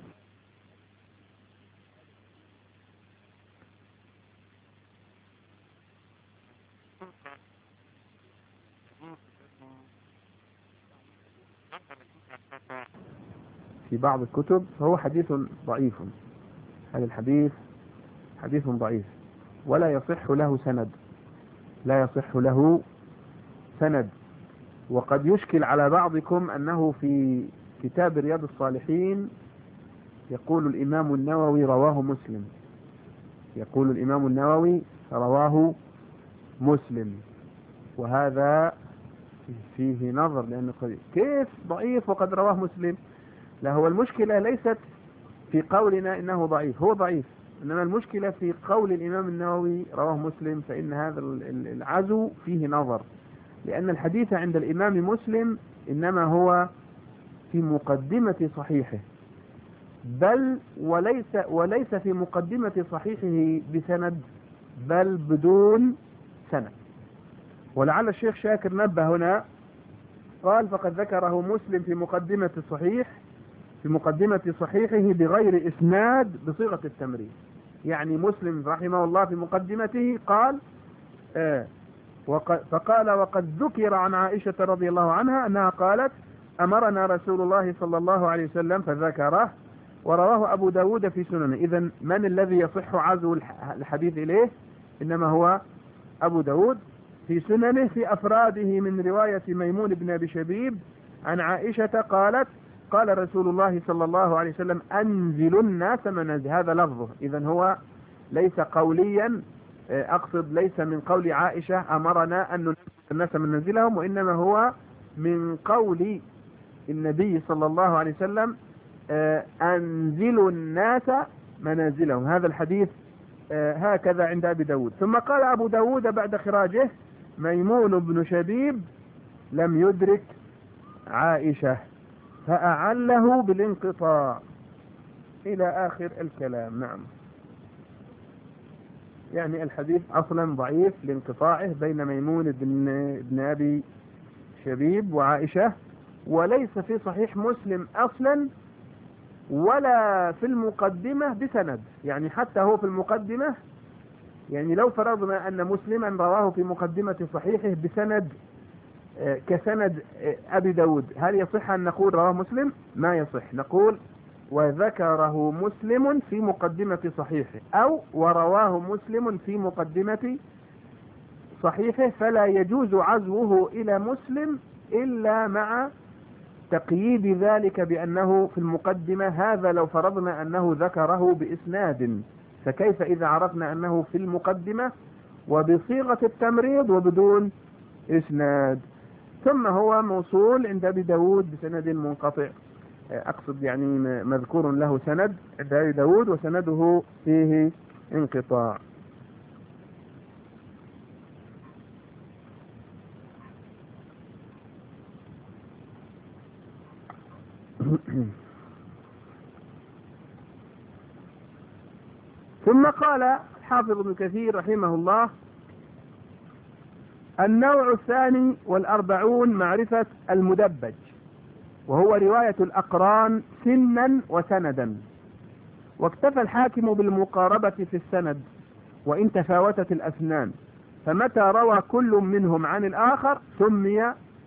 في بعض الكتب فهو حديث ضعيف. هذا الحديث حديث ضعيف ولا يصح له سند، لا يصح له سند. وقد يشكل على بعضكم أنه في كتاب رياض الصالحين يقول الإمام النووي رواه مسلم، يقول الإمام النووي رواه مسلم، وهذا فيه نظر، لأنه كيف ضعيف وقد رواه مسلم؟ لا، هو المشكلة ليست في قولنا إنه ضعيف، هو ضعيف، إنما المشكلة في قول الإمام النووي رواه مسلم، فإن هذا العزو فيه نظر، لأن الحديث عند الإمام مسلم إنما هو في مقدمة صحيحه، بل وليس في مقدمة صحيحه بسند، بل بدون سند. ولعل الشيخ شاكر نبه هنا قال: فقد ذكره مسلم في مقدمة صحيحه بغير إسناد بصيغة التمريض. يعني مسلم رحمه الله في مقدمته قال فقال: وقد ذكر عن عائشة رضي الله عنها أنها قالت: أمرنا رسول الله صلى الله عليه وسلم، فذكره، ورواه أبو داود في سننه. إذن من الذي يصح عزو الحديث إليه؟ إنما هو أبو داود في سننه في أفراده من رواية ميمون بن أبي شبيب عن عائشة قالت: قال رسول الله صلى الله عليه وسلم أنزلوا الناس منازل، هذا لفظه. إذن هو ليس قوليا، أقصد ليس من قول عائشة أمرنا أن ننزل الناس منازلهم، وإنما هو من قول النبي صلى الله عليه وسلم أنزلوا الناس منازلهم. هذا الحديث هكذا عند أبي داود. ثم قال أبو داود بعد خراجه ميمون بن شبيب لم يدرك عائشة فأعله بالانقطاع إلى آخر الكلام. نعم، يعني الحديث أصلا ضعيف لانقطاعه بين ميمون بن أبي شبيب وعائشة، وليس في صحيح مسلم أصلا ولا في المقدمة بسند. يعني حتى هو في المقدمة، يعني لو فرضنا أن مسلما رواه في مقدمة صحيحه بسند كسند أبي داود، هل يصح أن نقول رواه مسلم؟ ما يصح. نقول وذكره مسلم في مقدمة صحيحه، أو ورواه مسلم في مقدمة صحيحه، فلا يجوز عزوه إلى مسلم إلا مع تقييد ذلك بأنه في المقدمة. هذا لو فرضنا أنه ذكره بإسناد، فكيف إذا عرفنا أنه في المقدمة وبصيغة التمريض وبدون إسناد؟ ثم هو موصول عند أبي داود بسند منقطع، أقصد يعني مذكور له سند عند أبي داود وسنده فيه انقطاع. ثم قال حافظ ابن كثير رحمه الله النوع الثاني والأربعون معرفة المدبج، وهو رواية الأقران سنا وسندا. واكتفى الحاكم بالمقاربة في السند وإن تفاوتت الأسنان، فمتى روى كل منهم عن الآخر سمي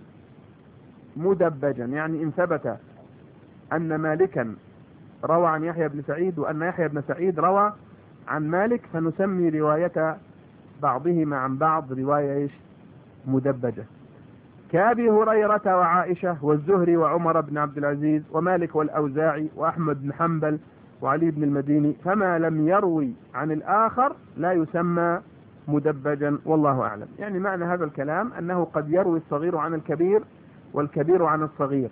مدبجا. يعني إن ثبت أن مالكا روى عن يحيى بن سعيد وأن يحيى بن سعيد روى عن مالك، فنسمي رواية بعضهما عن بعض رواية مدبجة، كأبي هريرة وعائشة والزهري وعمر بن عبد العزيز ومالك والأوزاعي وأحمد بن حنبل وعلي بن المديني، فما لم يروي عن الآخر لا يسمى مدبجا، والله أعلم. يعني معنى هذا الكلام أنه قد يروي الصغير عن الكبير والكبير عن الصغير،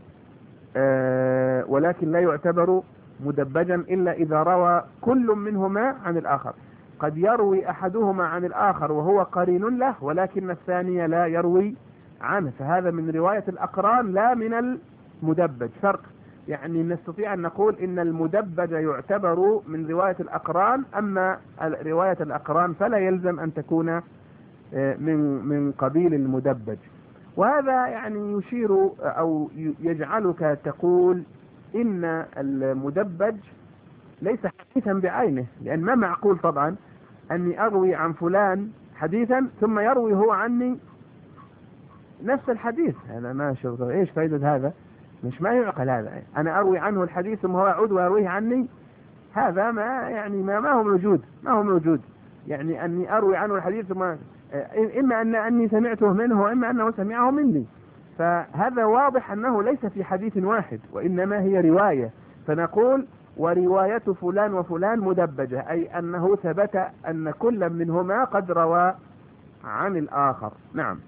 ولكن لا يعتبر مدبجا إلا إذا روى كل منهما عن الآخر. قد يروي أحدهما عن الآخر وهو قرين له، ولكن الثاني لا يروي عنه، فهذا من رواية الأقران لا من المدبج. فرق، يعني نستطيع أن نقول إن المدبج يعتبر من رواية الأقران، أما رواية الأقران فلا يلزم أن تكون من قبيل المدبج. وهذا يعني يشير أو يجعلك تقول إن المدبج ليس حديثا بعينه، لأن ما معقول طبعا أني أروي عن فلان حديثا ثم يروي هو عني نفس الحديث. هذا ما شغل، إيش فائدة هذا؟ ما يعقل هذا. أنا أروي عنه الحديث ثم هو يعود ويرويه عني، هذا ما هو موجود. يعني أني أروي عنه الحديث ثم إما أني سمعته منه وإما أنه سمعه مني، فهذا واضح أنه ليس في حديث واحد وإنما هي رواية. فنقول ورواية فلان وفلان مدبجة، أي أنه ثبت أن كل منهما قد روى عن الآخر. نعم.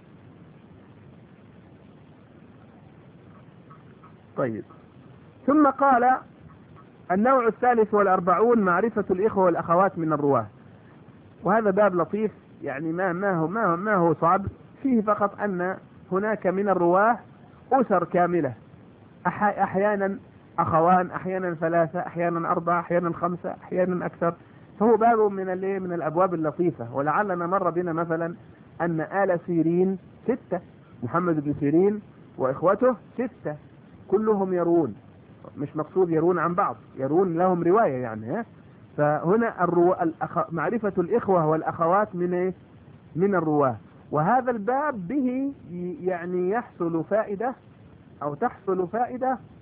طيب، ثم قال النوع الثالث والأربعون معرفة الإخوة والأخوات من الرواة. وهذا باب لطيف، يعني ما هو صعب فيه، فقط أن هناك من الرواه أسر كاملة، أحيانا أخوان، أحيانا ثلاثة، أحيانا أربعة، أحيانا خمسة، أحيانا أكثر. فهو باب من الأبواب اللطيفة. ولعلنا مر بنا مثلا أن آل سيرين 6، محمد بن سيرين وإخوته 6 كلهم يروون، مش مقصود يروون عن بعض، يروون لهم رواية يعني. فهنا معرفة الإخوة والأخوات من الرواه. وهذا الباب به يعني يحصل فائدة أو تحصل فائدة